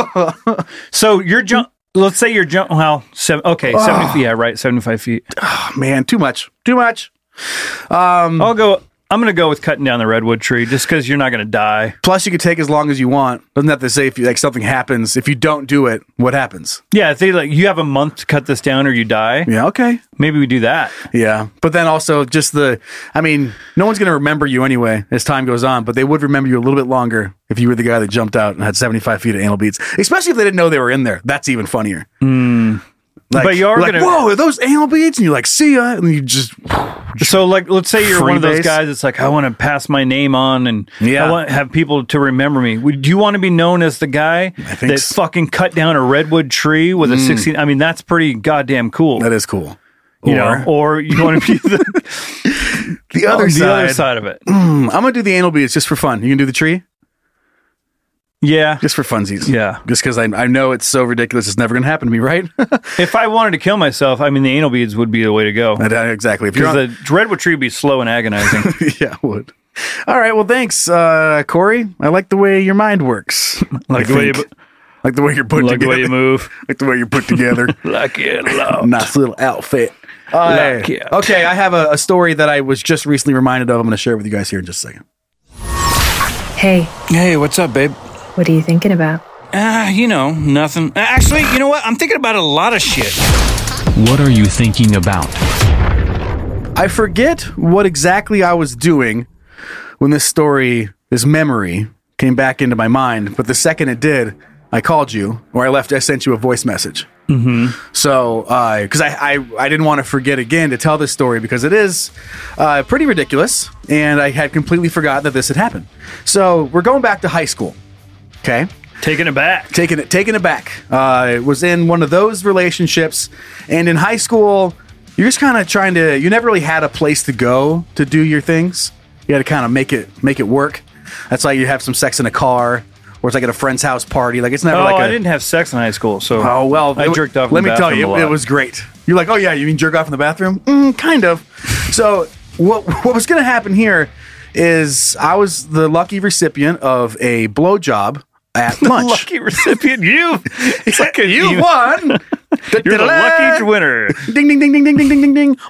S4: So you're jump. Let's say you're jump. Well, seven, okay, seventy feet. Yeah, right, seventy-five feet.
S5: Oh, man, too much. Too much.
S4: I'll go. I'm gonna go with cutting down the redwood tree, just because you're not gonna die.
S5: Plus, you could take as long as you want. Doesn't have to say if you, like something happens. If you don't do it, what happens?
S4: Yeah, if they like, you have a month to cut this down, or you die.
S5: Yeah. Okay.
S4: Maybe we do that.
S5: Yeah. But then also just the, I mean, no one's going to remember you anyway as time goes on, but they would remember you a little bit longer if you were the guy that jumped out and had seventy-five feet of anal beads, especially if they didn't know they were in there. That's even funnier. Like,
S4: But you are
S5: like,
S4: gonna-
S5: whoa, are those anal beads? And you're like, see ya. And you just,
S4: So, like, let's say you're one of those
S5: Freebase.
S4: guys that's like, I want to pass my name on, and
S5: Yeah.
S4: I want to have people to remember me. Would you want to be known as the guy
S5: think
S4: that
S5: so.
S4: fucking cut down a redwood tree with a sixteen? I mean, that's pretty goddamn cool.
S5: that is cool.
S4: you
S5: or,
S4: know, or you want to be the,
S5: the other
S4: the
S5: side.
S4: other side of it.
S5: I'm going to do the anal beads just for fun. You can do the tree?
S4: Yeah.
S5: Just for funsies.
S4: Yeah.
S5: Just because I, I know it's so ridiculous. It's never going to happen to me, right?
S4: If I wanted to kill myself, I mean, the anal beads would be the way to go.
S5: And, uh, exactly. If you're
S4: Because
S5: on,
S4: the redwood tree would be slow and agonizing.
S5: yeah, it would. All right. Well, thanks, uh, Corey. I like the way your mind works.
S4: Like the way you,
S5: like the way you're put
S4: like
S5: together.
S4: the way you move.
S5: Like the way you're put together.
S4: Like it a
S5: Nice little outfit. Uh,
S4: Like it.
S5: Okay, I have a, a story that I was just recently reminded of. I'm going to share it with you guys here in just a second.
S7: Hey,
S4: Hey, what's up, babe?
S7: what are you thinking about?
S4: Ah, uh, you know, nothing. Actually, you know what? I'm thinking about a lot of shit.
S8: What are you thinking about?
S5: I forget what exactly I was doing when this story, this memory, came back into my mind. But the second it did, I called you, or I left. I sent you a voice message. Mm-hmm. So, because uh, I, I I didn't want to forget again to tell this story because it is uh, pretty ridiculous, and I had completely forgotten that this had happened. So we're going back to high school. Okay.
S4: Taking it back.
S5: Taking it, taking it back. Uh, it was in one of those relationships, and in high school, you're just kind of trying to. You never really had a place to go to do your things. You had to kind of make it make it work. That's why you have some sex in a car, or it's like at a friend's house party. Like it's never
S4: Oh,
S5: like a,
S4: I didn't have sex in high school, so
S5: Oh well,
S4: I
S5: it-
S4: jerked off.
S5: Let
S4: in the
S5: me tell you,
S4: bathroom a
S5: it, it
S4: lot.
S5: was great. You're like, oh yeah, you mean jerk off in the bathroom? Mm, kind of. So what what was going to happen here is I was the lucky recipient of a blowjob at lunch.
S4: lucky recipient. You, it's like a,
S5: you won.
S4: You're the lucky winner.
S5: Ding ding ding ding ding ding ding ding ding.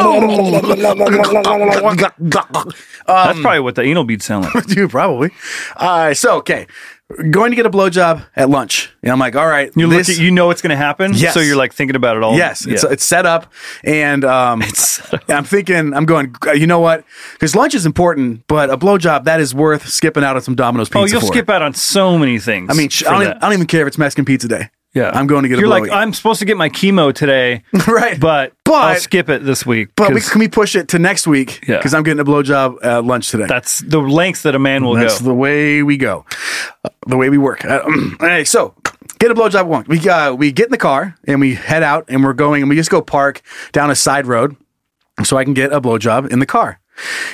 S4: That's probably what the anal beads sound like.
S5: Dude, probably. Uh, so okay, going to get a blowjob at lunch, and I'm like, all right,
S4: You
S5: this-
S4: look at, you know it's going to happen,
S5: Yes.
S4: so you're like thinking about it all.
S5: Yes, it's,
S4: Yeah.
S5: it's set up, and um, I'm thinking, I'm going, you know what? Because lunch is important, but a blowjob that is worth skipping out on some Domino's pizza.
S4: oh, you'll
S5: for.
S4: skip out on so many things.
S5: I mean, sh-
S4: for
S5: I don't,
S4: that.
S5: even, I don't even care if it's Mexican pizza day.
S4: Yeah,
S5: I'm going to get
S4: You're
S5: a
S4: like,
S5: blowy.
S4: I'm supposed to get my chemo today,
S5: Right.
S4: But,
S5: But-
S4: I'll skip it this week.
S5: But we,
S4: 'cause
S5: can we push it to next week?
S4: Yeah.
S5: Because I'm getting a blowjob at lunch today.
S4: that's the lengths that a man will
S5: That's
S4: go.
S5: the way we go, uh, the way we work. Uh, hey, so get a blowjob one. We uh, we get in the car and we head out and we're going and we just go park down a side road so I can get a blowjob in the car.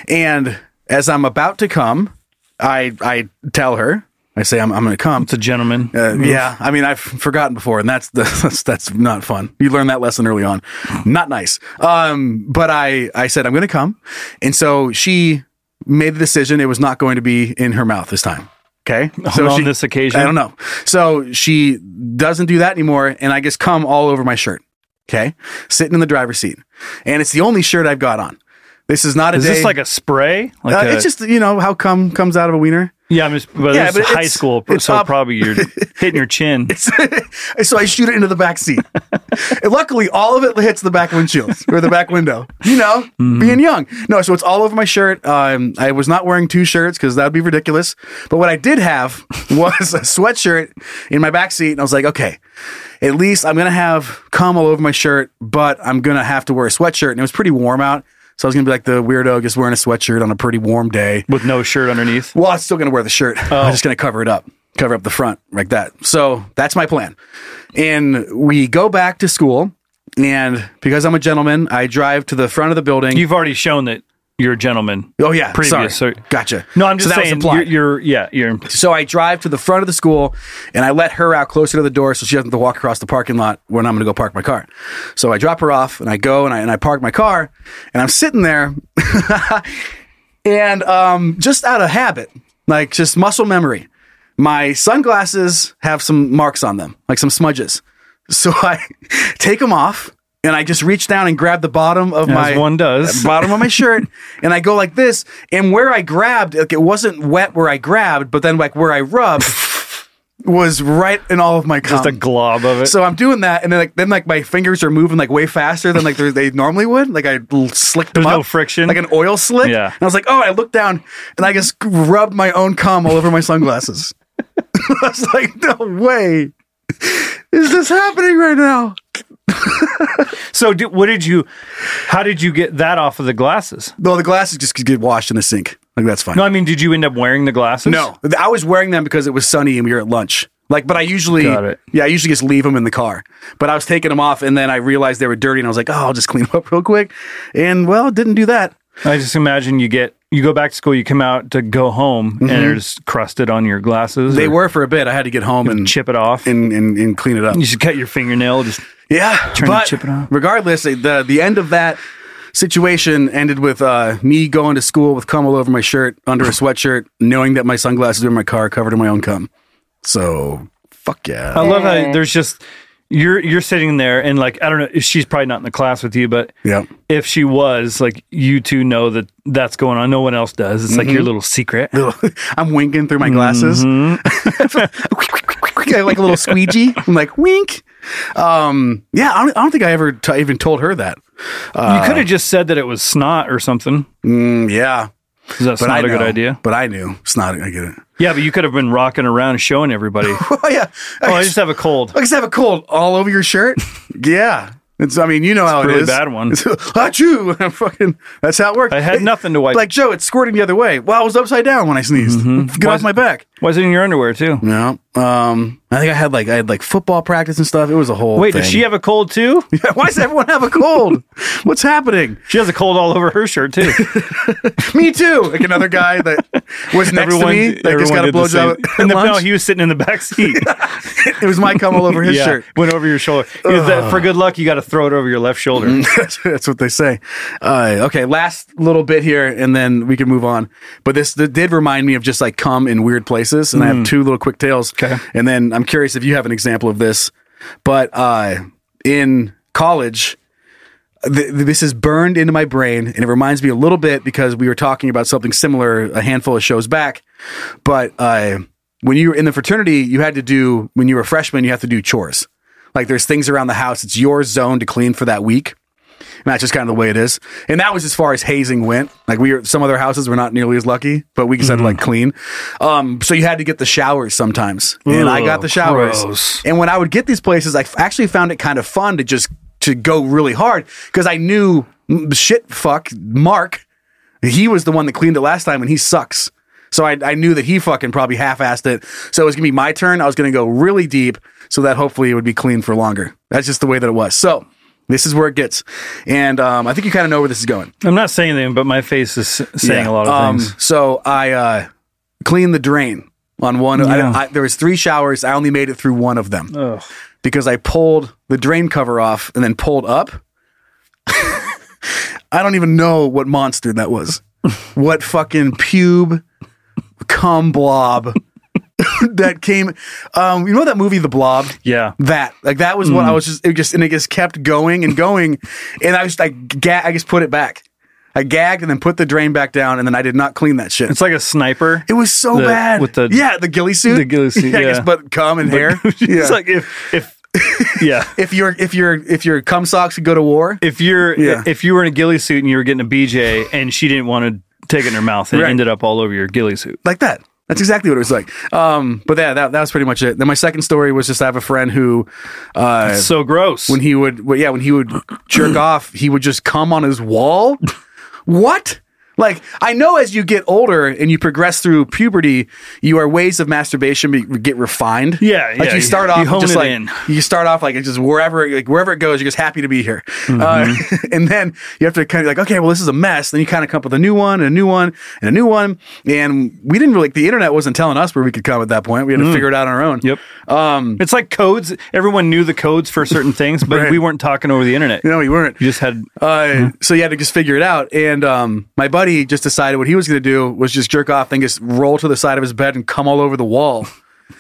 S5: And as I'm about to come, I I tell her, I say I'm I'm going to come.
S4: It's a gentleman.
S5: Uh, yeah, I mean I've forgotten before, and that's the, that's that's not fun. You learn that lesson early on, not nice. Um, but I I said I'm going to come, and so she made the decision. It was not going to be in her mouth this time. Okay, so
S4: on
S5: she-
S4: this occasion?
S5: I don't know. So she doesn't do that anymore, and I just come all over my shirt. Okay, sitting in the driver's seat, and it's the only shirt I've got on. This is not a
S4: Is
S5: day.
S4: this like a spray? Like
S5: uh,
S4: a,
S5: it's just you know how cum comes out of a wiener.
S4: yeah, I'm just, but
S5: Yeah,
S4: it's
S5: but
S4: high
S5: it's-
S4: school,
S5: it's
S4: so
S5: up-
S4: probably you're hitting your chin.
S5: So I shoot it into the back seat. And luckily, all of it hits the back windshield or the back window. You know,
S4: Mm-hmm.
S5: being young. No, so it's all over my shirt. Um, I was not wearing two shirts because that would be ridiculous. But what I did have was a sweatshirt in my back seat. And I was like, okay, at least I'm going to have cum all over my shirt, but I'm going to have to wear a sweatshirt. And it was pretty warm out. So I was going to be like the weirdo just wearing a sweatshirt on a pretty warm day.
S4: With no shirt underneath.
S5: Well, I'm still going to wear the shirt.
S4: Oh.
S5: I'm just going to cover it up, cover up the front like that. So that's my plan. And we go back to school. And because I'm a gentleman, I drive to the front of the building.
S4: You've already shown that you're a gentleman.
S5: oh, yeah.
S4: previous,
S5: Sorry.
S4: so-
S5: Gotcha.
S4: No, I'm just
S5: So that was
S4: saying
S5: implied.
S4: you're, you're, yeah, you're.
S5: So I drive to the front of the school and I let her out closer to the door so she doesn't have to walk across the parking lot when I'm going to go park my car. So I drop her off and I go and I, and I park my car and I'm sitting there and um, just out of habit, like just muscle memory, my sunglasses have some marks on them, like some smudges. So I take them off and I just reach down and grab the bottom of
S4: As
S5: my
S4: one does.
S5: bottom of my shirt and I go like this, and where I grabbed, like it wasn't wet where I grabbed, but then like where I rubbed was right in all of my cum.
S4: Just a glob of it.
S5: So I'm doing that, and then like then like my fingers are moving like way faster than like they're- they normally would. Like I l- slicked them
S4: There's
S5: up,
S4: no friction.
S5: like an oil slick.
S4: Yeah.
S5: And I was like, oh, I looked down and I just rubbed my own cum all over my sunglasses. I was like, no way, is this happening right now?
S4: So, do, what did you? How did you get that off of the glasses?
S5: No, the glasses just get washed in the sink. Like that's fine.
S4: No, I mean, did you end up wearing the glasses?
S5: No, I was wearing them because it was sunny and we were at lunch. Like, but I usually,
S4: Got it.
S5: yeah, I usually just leave them in the car. But I was taking them off, and then I realized they were dirty, and I was like, oh, I'll just clean them up real quick. And well, didn't do that.
S4: I just imagine you get you go back to school, you come out to go home, and they're just crusted on your glasses.
S5: They
S4: or
S5: were for a bit. I had to get home and
S4: chip it off.
S5: and, and and clean it up.
S4: You should cut your fingernail. Just
S5: Yeah,
S4: Turn
S5: but
S4: and chip it off.
S5: regardless, the the end of that situation ended with uh, me going to school with cum all over my shirt, under a sweatshirt, knowing that my sunglasses were in my car, covered in my own cum. So, fuck yeah.
S4: I love how there's just you're you're sitting there and like I don't know if she's probably not in the class with you, but
S5: yeah.
S4: if she was, like you two know that that's going on. No one else does. It's like
S5: Mhm.
S4: your little secret.
S5: I'm winking through my glasses.
S4: Mhm.
S5: Like a little squeegee. I'm like, wink. Um, yeah, I don't, I don't think I ever t- even told her that. Uh,
S4: you could have just said that it was snot or something.
S5: Mm, yeah.
S4: That's
S5: But
S4: not
S5: I
S4: a good
S5: know.
S4: idea.
S5: But I knew. Snot, I get it.
S4: Yeah, but you could have been rocking around and showing everybody.
S5: Oh, yeah.
S4: Oh, I just have a cold.
S5: I just have a cold all over your shirt. Yeah. It's, I mean, you know how
S4: It's a
S5: it
S4: really
S5: is.
S4: bad one.
S5: It's, achoo! I'm fucking, that's how it works.
S4: I had
S5: It-
S4: nothing to wipe.
S5: Like, Joe, it's squirting the other way. Well, I was upside down when I sneezed. Get
S4: Why
S5: off
S4: is-
S5: my back.
S4: Why is it in your underwear too?
S5: No. Um, I think I had like I had like football practice and stuff. It was a whole
S4: Wait,
S5: thing.
S4: does she have a cold too?
S5: Yeah, why does everyone have a cold? What's happening?
S4: She has a cold all over her shirt too.
S5: Me too. Like another guy that was next
S4: Everyone-
S5: to me that just
S4: everyone
S5: got a
S4: did the same-
S5: blowjob
S4: In
S5: at
S4: the, no,
S5: lunch.
S4: he was sitting in the back seat.
S5: It was my cum all over his
S4: yeah,
S5: shirt.
S4: went over your shoulder. Is that- for good luck, you got to throw it over your left shoulder.
S5: that's, that's what they say. Uh, okay, last little bit here, and then we can move on. But this, this did remind me of just like cum in weird places, and I have two little quick tales.
S4: Okay.
S5: And then I'm curious if you have an example of this. But uh, in college, th- this is burned into my brain, and it reminds me a little bit because we were talking about something similar a handful of shows back. But uh, when you were in the fraternity, you had to do, when you were a freshman, you have to do chores. Like there's things around the house. It's your zone to clean for that week. And that's just kind of the way it is. And that was as far as hazing went. Like we were, some other houses were not nearly as lucky, but we just had to like clean. Um, so you had to get the showers sometimes. And I got the showers.
S4: gross.
S5: And when I would get these places, I f- actually found it kind of fun to just, to go really hard because I knew mm, shit fuck Mark. He was the one that cleaned it last time and he sucks. So I, I knew that he fucking probably half-assed it. So it was going to be my turn. I was going to go really deep so that hopefully it would be clean for longer. That's just the way that it was. So this is where it gets. And um, I think you kind of know where this is going.
S4: I'm not saying anything, but my face is saying
S5: Yeah.
S4: a lot of
S5: Um,
S4: things.
S5: So I uh, cleaned the drain on one.
S4: Yeah.
S5: I, I, there was three showers. I only made it through one of them
S4: Ugh.
S5: because I pulled the drain cover off and then pulled up. I don't even know what monster that was. What fucking pube cum blob that came. Um, you know that movie, The Blob?
S4: Yeah.
S5: That like that was what I was just it just and it just kept going and going, and I was like, ga- I just put it back. I gagged and then put the drain back down, and then I did not clean that shit.
S4: It's like a sniper.
S5: It was so
S4: The-
S5: bad.
S4: with the-
S5: yeah, the ghillie suit.
S4: the ghillie suit,
S5: I guess,
S4: yeah.
S5: but cum and hair.
S4: it's
S5: Yeah.
S4: like if if yeah.
S5: if your if your if your cum socks could go to war.
S4: If you're
S5: Yeah.
S4: if you were in a ghillie suit and you were getting a B J and she didn't want to take it in her mouth, and
S5: Right.
S4: it ended up all over your ghillie suit.
S5: Like that. That's exactly what it was like. Um, but yeah, that that was pretty much it. Then my second story was just I have a friend who, uh,
S4: So gross.
S5: when he would, well, yeah, when he would jerk off, he would just come on his wall. What? Like, I know as you get older and you progress through puberty, your ways of masturbation be, get refined.
S4: Yeah,
S5: Like
S4: yeah,
S5: you start
S4: you
S5: off
S4: hone
S5: just
S4: it
S5: like
S4: in.
S5: you start off like it's just wherever like wherever it goes, you're just happy to be here.
S4: Mm-hmm.
S5: Uh, and then you have to kind of like, okay, well, this is a mess. Then you kind of come up with a new one, and a new one, and a new one. And we didn't really. The internet wasn't telling us where we could come at that point. We had to figure it out on our own.
S4: Mm. Yep.
S5: Um,
S4: It's like codes. Everyone knew the codes for certain things, but
S5: Right.
S4: we weren't talking over the internet.
S5: no, we weren't.
S4: You just had
S5: Uh, So you had to just figure it out. And um, my buddy just decided what he was going to do was just jerk off, then just roll to the side of his bed and come all over the wall.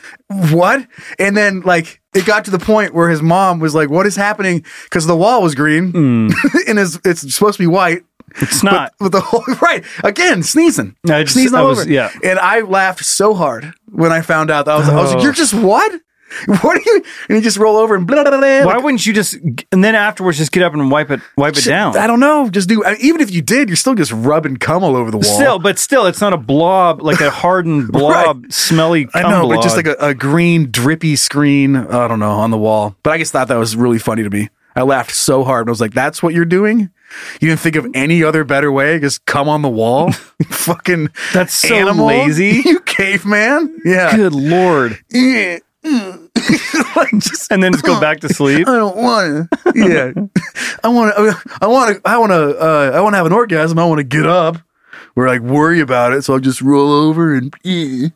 S5: What? And then, like, it got to the point where his mom was like, what is happening? Because the wall was green and it's, it's supposed to be white.
S4: it's not.
S5: With the whole, right. Again, sneezing.
S4: I just-
S5: sneezing
S4: I
S5: all
S4: was-
S5: over.
S4: yeah.
S5: And I laughed so hard when I found out that I was, I was like,
S4: Oh.
S5: you're just what? What are you? And you just roll over and blah, blah, blah, blah.
S4: Why wouldn't you just and then afterwards just get up and wipe it wipe it down?
S5: I don't know. Just do. I mean, even if you did, you're still just rubbing cum all over the wall.
S4: Still, but still, it's not a blob like a hardened blob, smelly.
S5: I
S4: cum
S5: know,
S4: blob.
S5: but just like a, a green drippy screen. I don't know, on the wall. But I just thought that was really funny to me. I laughed so hard. I was like, "That's what you're doing? You didn't think of any other better way? Just come on the wall, You fucking
S4: That's so
S5: animal.
S4: lazy.
S5: You caveman. Yeah.
S4: Good lord!
S5: Yeah. Like, just
S4: And then just go back to sleep.
S5: I don't want to. Yeah, I want to. I want to. I want to. Uh, I want to have an orgasm. I want to get up. We're like worry about it, so I'll just roll over and. Eh.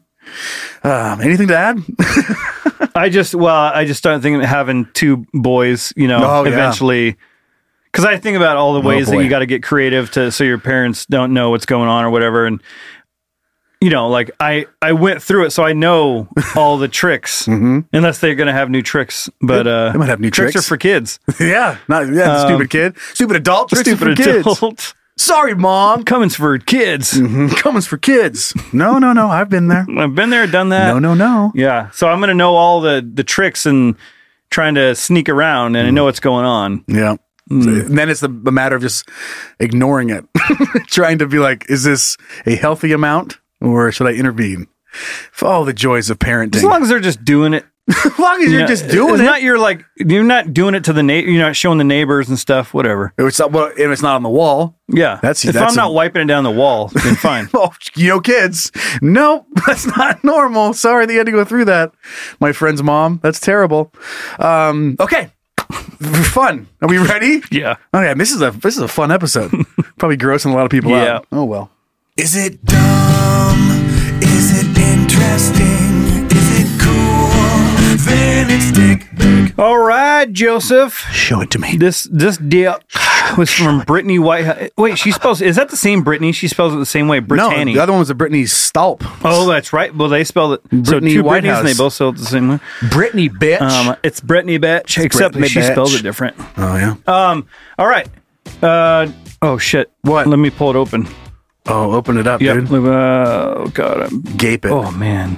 S5: Um, anything to add?
S4: I just well, I just started thinking of having two boys. You know,
S5: Oh, yeah.
S4: eventually, Because I think about all the ways
S5: Oh,
S4: that
S5: boy.
S4: you got to get creative to so your parents don't know what's going on or whatever. And, you know, like I, I went through it, so I know all the tricks, unless they're going to have new tricks. But uh,
S5: Mm-hmm. They might have new
S4: tricks.
S5: tricks.
S4: are for kids.
S5: yeah, not yeah.
S4: Um,
S5: stupid kid, stupid adult, tricks are
S4: Stupid
S5: for kids.
S4: adult.
S5: Sorry, mom.
S4: Cummins for kids.
S5: Cummins for kids. No, no, no. I've been there.
S4: I've been there, done that.
S5: No, no, no.
S4: Yeah. So I'm going to know all the, the tricks and trying to sneak around, and I know what's going on.
S5: Yeah. So, and then it's the, the matter of just ignoring it, trying to be like, is this a healthy amount or should I intervene? For all the joys of parenting.
S4: As long as they're just doing it.
S5: As long as you're
S4: Yeah,
S5: just doing
S4: it's
S5: it.
S4: not you're like you're not doing it to the na- you're not showing the neighbors and stuff, whatever.
S5: If it's not, well, if it's not on the wall.
S4: Yeah.
S5: That's-
S4: if
S5: that's
S4: I'm not
S5: a-
S4: wiping it down the wall, then fine.
S5: Oh, you know, kids. Nope, that's not normal. Sorry that you had to go through that. My friend's mom. That's terrible. Um, okay. Fun. Are we ready?
S4: Yeah.
S5: Okay, this is a this is a fun episode. Probably grossing a lot of people
S4: Yeah.
S5: out. Oh well.
S9: Is it dumb? Is it interesting? Is it cool? Then it's Dick Big.
S4: All right, Joseph.
S5: Show it to me.
S4: This this deal was from Brittany White. Wait, she spells is that the same Brittany? She spells it the same way,
S5: No,
S4: Brittany.
S5: the other one was a Brittany Stolp.
S4: Oh, that's right. Well, they spelled it so
S5: Brittany
S4: two Britneys,
S5: Whitehouse.
S4: and they both spelled it the same way.
S5: Brittany bitch.
S4: Um, it's Brittany Bitch, except
S5: Brittany
S4: she
S5: bitch.
S4: spells it different.
S5: oh yeah.
S4: Um. All right. Uh. Oh shit.
S5: What?
S4: Let me pull it open.
S5: Oh, open it up,
S4: Yep.
S5: dude.
S4: Uh, oh god. I'm,
S5: Gape it.
S4: oh man.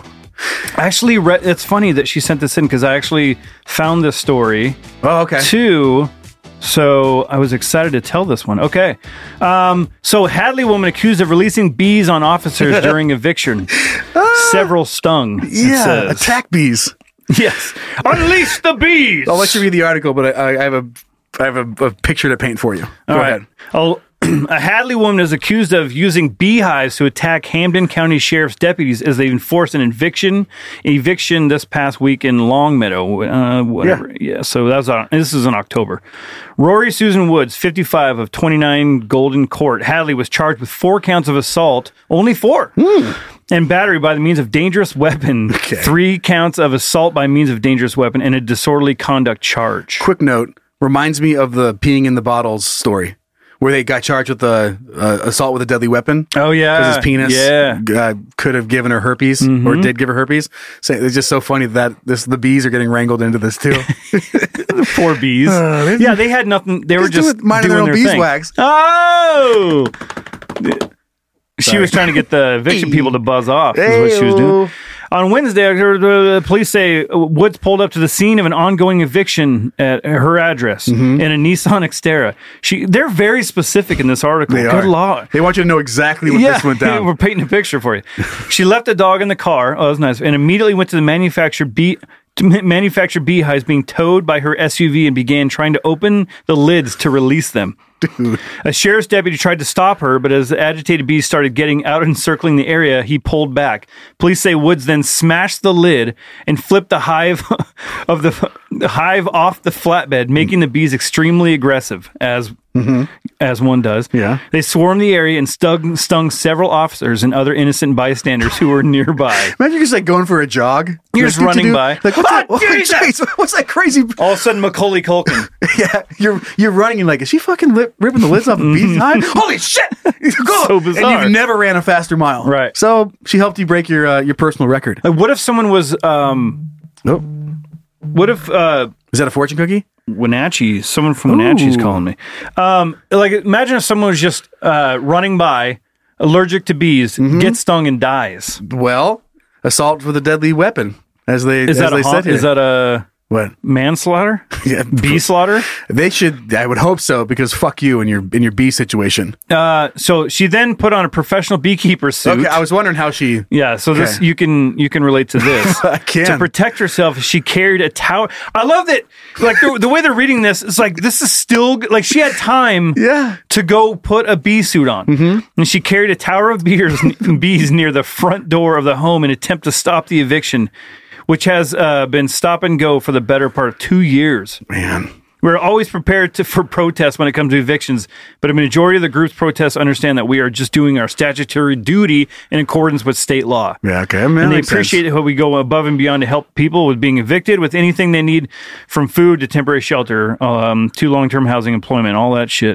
S4: I actually read. It's funny that she sent this in because I actually found this story
S5: Oh, okay.
S4: too. So I was excited to tell this one. Okay. Um, so Hadley woman accused of releasing bees on officers during eviction. Several stung. it
S5: Yeah,
S4: says.
S5: attack bees.
S4: Yes. Unleash the bees.
S5: I'll let you read the article, but I, I have a I have a, a picture to paint for you. Go
S4: All right.
S5: ahead.
S4: Oh, a Hadley woman is accused of using beehives to attack Hampden County Sheriff's deputies as they enforced an eviction eviction this past week in Longmeadow. Uh, whatever. Yeah. yeah. So that was on, this is in October. Rory Susan Woods, fifty-five of twenty-nine Golden Court, Hadley was charged with four counts of assault. Only four. And battery by the means of dangerous weapon.
S5: Okay.
S4: Three counts of assault by means of dangerous weapon and a disorderly conduct charge.
S5: Quick note, reminds me of the peeing in the bottles story, where they got charged with the uh, assault with a deadly weapon.
S4: Oh yeah,
S5: Because his penis
S4: Yeah.
S5: uh, could have given her herpes, or did give her herpes. So it's just so funny that this the bees are getting wrangled into this too.
S4: Poor bees.
S5: Uh,
S4: yeah, they had nothing. They were
S5: just
S4: just
S5: doing- minding their
S4: doing
S5: own
S4: thing.
S5: beeswax.
S4: Oh, she
S5: Sorry.
S4: was trying to get the eviction people to buzz off. Is what she was doing.
S5: Ayo.
S4: On Wednesday, the police say Woods pulled up to the scene of an ongoing eviction at her address
S5: Mm-hmm.
S4: in a Nissan Xterra. She, they're very specific in this article.
S5: They
S4: Good
S5: are.
S4: Lord.
S5: They want you to know exactly what this went down.
S4: We're painting a picture for you. She left a dog in the car. Oh, that's nice. And immediately went to the manufactured bee, to ma- manufactured beehives being towed by her S U V and began trying to open the lids to release them.
S5: Dude.
S4: A sheriff's deputy tried to stop her, but as the agitated bees started getting out and circling the area, he pulled back. Police say Woods then smashed the lid and flipped the hive of the, the hive off the flatbed, making the bees extremely aggressive, as as one does.
S5: Yeah.
S4: They swarmed the area and stung, stung several officers and other innocent bystanders who were nearby.
S5: Imagine just like going for a jog.
S4: You're
S5: Like,
S4: just running
S5: doo-doo-doo.
S4: by.
S5: Like, what's,
S4: Ah,
S5: that? Oh,
S4: Jesus!
S5: jeez, what's that crazy?
S4: All of a sudden, Macaulay Culkin.
S5: Yeah, you're you're running and like, is she fucking lip, ripping the lids off a bee's hive? Holy shit! Go!
S4: So bizarre.
S5: And you've never ran a faster mile,
S4: Right.
S5: So she helped you break your uh, your personal record.
S4: Like, what if someone was, um,
S5: Nope.
S4: what if, uh,
S5: Is that a fortune cookie?
S4: Wenatchee, someone from Wenatchee's
S5: Ooh.
S4: calling me. Um, like, imagine if someone was just uh, running by, allergic to bees,
S5: Mm-hmm.
S4: gets stung and dies.
S5: Well, assault with a deadly weapon, as they
S4: Is
S5: as
S4: that
S5: they
S4: a
S5: said
S4: haunt?
S5: here.
S4: Is that a
S5: what?
S4: manslaughter?
S5: Yeah,
S4: Bee slaughter?
S5: They should. I would hope so, because fuck you in your in your bee situation.
S4: Uh, so she then put on a professional beekeeper suit.
S5: Okay, I was wondering how she.
S4: Yeah, so this
S5: Okay.
S4: you can you can relate to this.
S5: I can.
S4: To protect herself, she carried a tower. I love that. Like the, the way they're reading this, it's like this is still like she had time.
S5: Yeah.
S4: To go put a bee suit on, mm-hmm. and she carried a tower of beers, bees near the front door of the home in an attempt to stop the eviction, which has uh, been stop and go for the better part of two years.
S5: Man.
S4: We're always prepared to, for protests when it comes to evictions, but a majority of the group's protests understand that we are just doing our statutory duty in accordance with state law.
S5: Yeah, okay. I mean,
S4: and they appreciate sense. how we go above and beyond to help people with being evicted with anything they need, from food to temporary shelter, um, to long-term housing, employment, all that shit.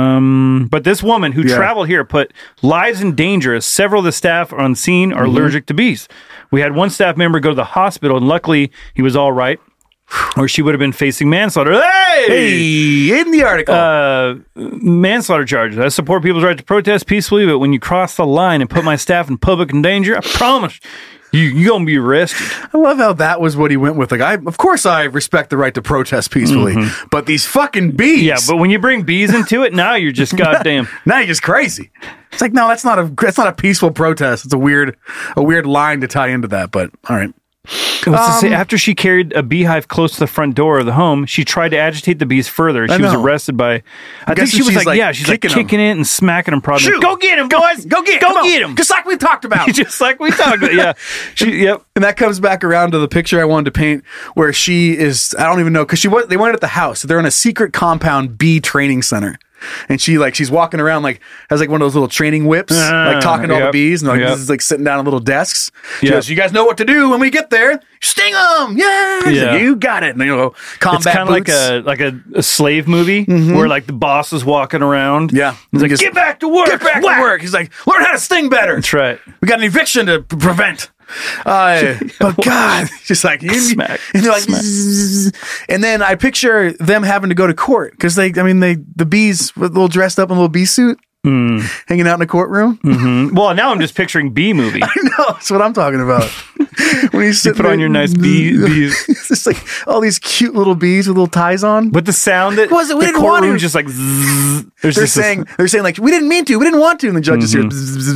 S4: Um, but this woman who
S5: Yeah.
S4: traveled here put lives in danger as several of the staff on scene are
S5: Mhm.
S4: allergic to bees. We had one staff member go to the hospital, and luckily he was all right, or she would have been facing manslaughter. Hey!
S5: Hey, in the article.
S4: Uh, manslaughter charges. I support people's right to protest peacefully, but when you cross the line and put my staff in public danger, I promise you, you're going to be arrested.
S5: I love how that was what he went with. Like, I, of course, I respect the right to protest peacefully,
S4: Mhm.
S5: but these fucking bees.
S4: Yeah, but when you bring bees into it, now you're just goddamn.
S5: Now you're just crazy. It's like, no, that's not a that's not a peaceful protest. It's a weird a weird line to tie into that. But all right.
S4: What's to say,
S5: Um,
S4: after she carried a beehive close to the front door of the home, she tried to agitate the bees further.
S5: I
S4: She was
S5: know.
S4: arrested by, I think
S5: guessing
S4: she was
S5: she's,
S4: like,
S5: like,
S4: yeah, she's like
S5: kicking 'em.
S4: kicking it and smacking them, prodding them.
S5: Shoot.
S4: Go get him, boys!
S5: Go get
S4: Go
S5: come on.
S4: get him!
S5: Just like we talked about.
S4: Just like we talked about, yeah. She, yep.
S5: And that comes back around to the picture I wanted to paint where she is, I don't even know, because she was, they weren't at the house. They're in a secret compound bee training center. And she like, she's walking around like, has like one of those little training whips,
S4: Ah,
S5: like talking to all
S4: yep,
S5: the bees. And like,
S4: yep.
S5: this is like sitting down at little desks. She
S4: Yep.
S5: goes, you guys know what to do when we get there. Sting them. Yeah. She's
S4: Yeah.
S5: like, you got it. And you know, combat
S4: It's kind of like
S5: boots.
S4: a like a, a slave movie where like the boss is walking around.
S5: Yeah.
S4: He's like,
S5: Just,
S4: get back to work.
S5: Get back
S4: Whack."
S5: to work. He's like, learn how to sting better.
S4: That's right.
S5: We got an eviction to p- prevent. Uh, but God, just like you,
S4: Smack.
S5: and they're like,
S4: Smack.
S5: "Zzz." And then I picture them having to go to court because they, I mean, they the bees with a little dressed up in a little bee suit, hanging out in a courtroom.
S4: Mhm. Well, now I'm just picturing bee movie.
S5: I know that's what I'm talking about. When you sit
S4: put on your nice bee- bees.
S5: it's just like all these cute little bees with little ties on.
S4: With the sound that
S5: Was it- we
S4: the
S5: didn't want
S4: courtroom
S5: to.
S4: just like zzz. There's
S5: They're
S4: just this-
S5: saying they're saying like we didn't mean to, we didn't want to, and the judge is here.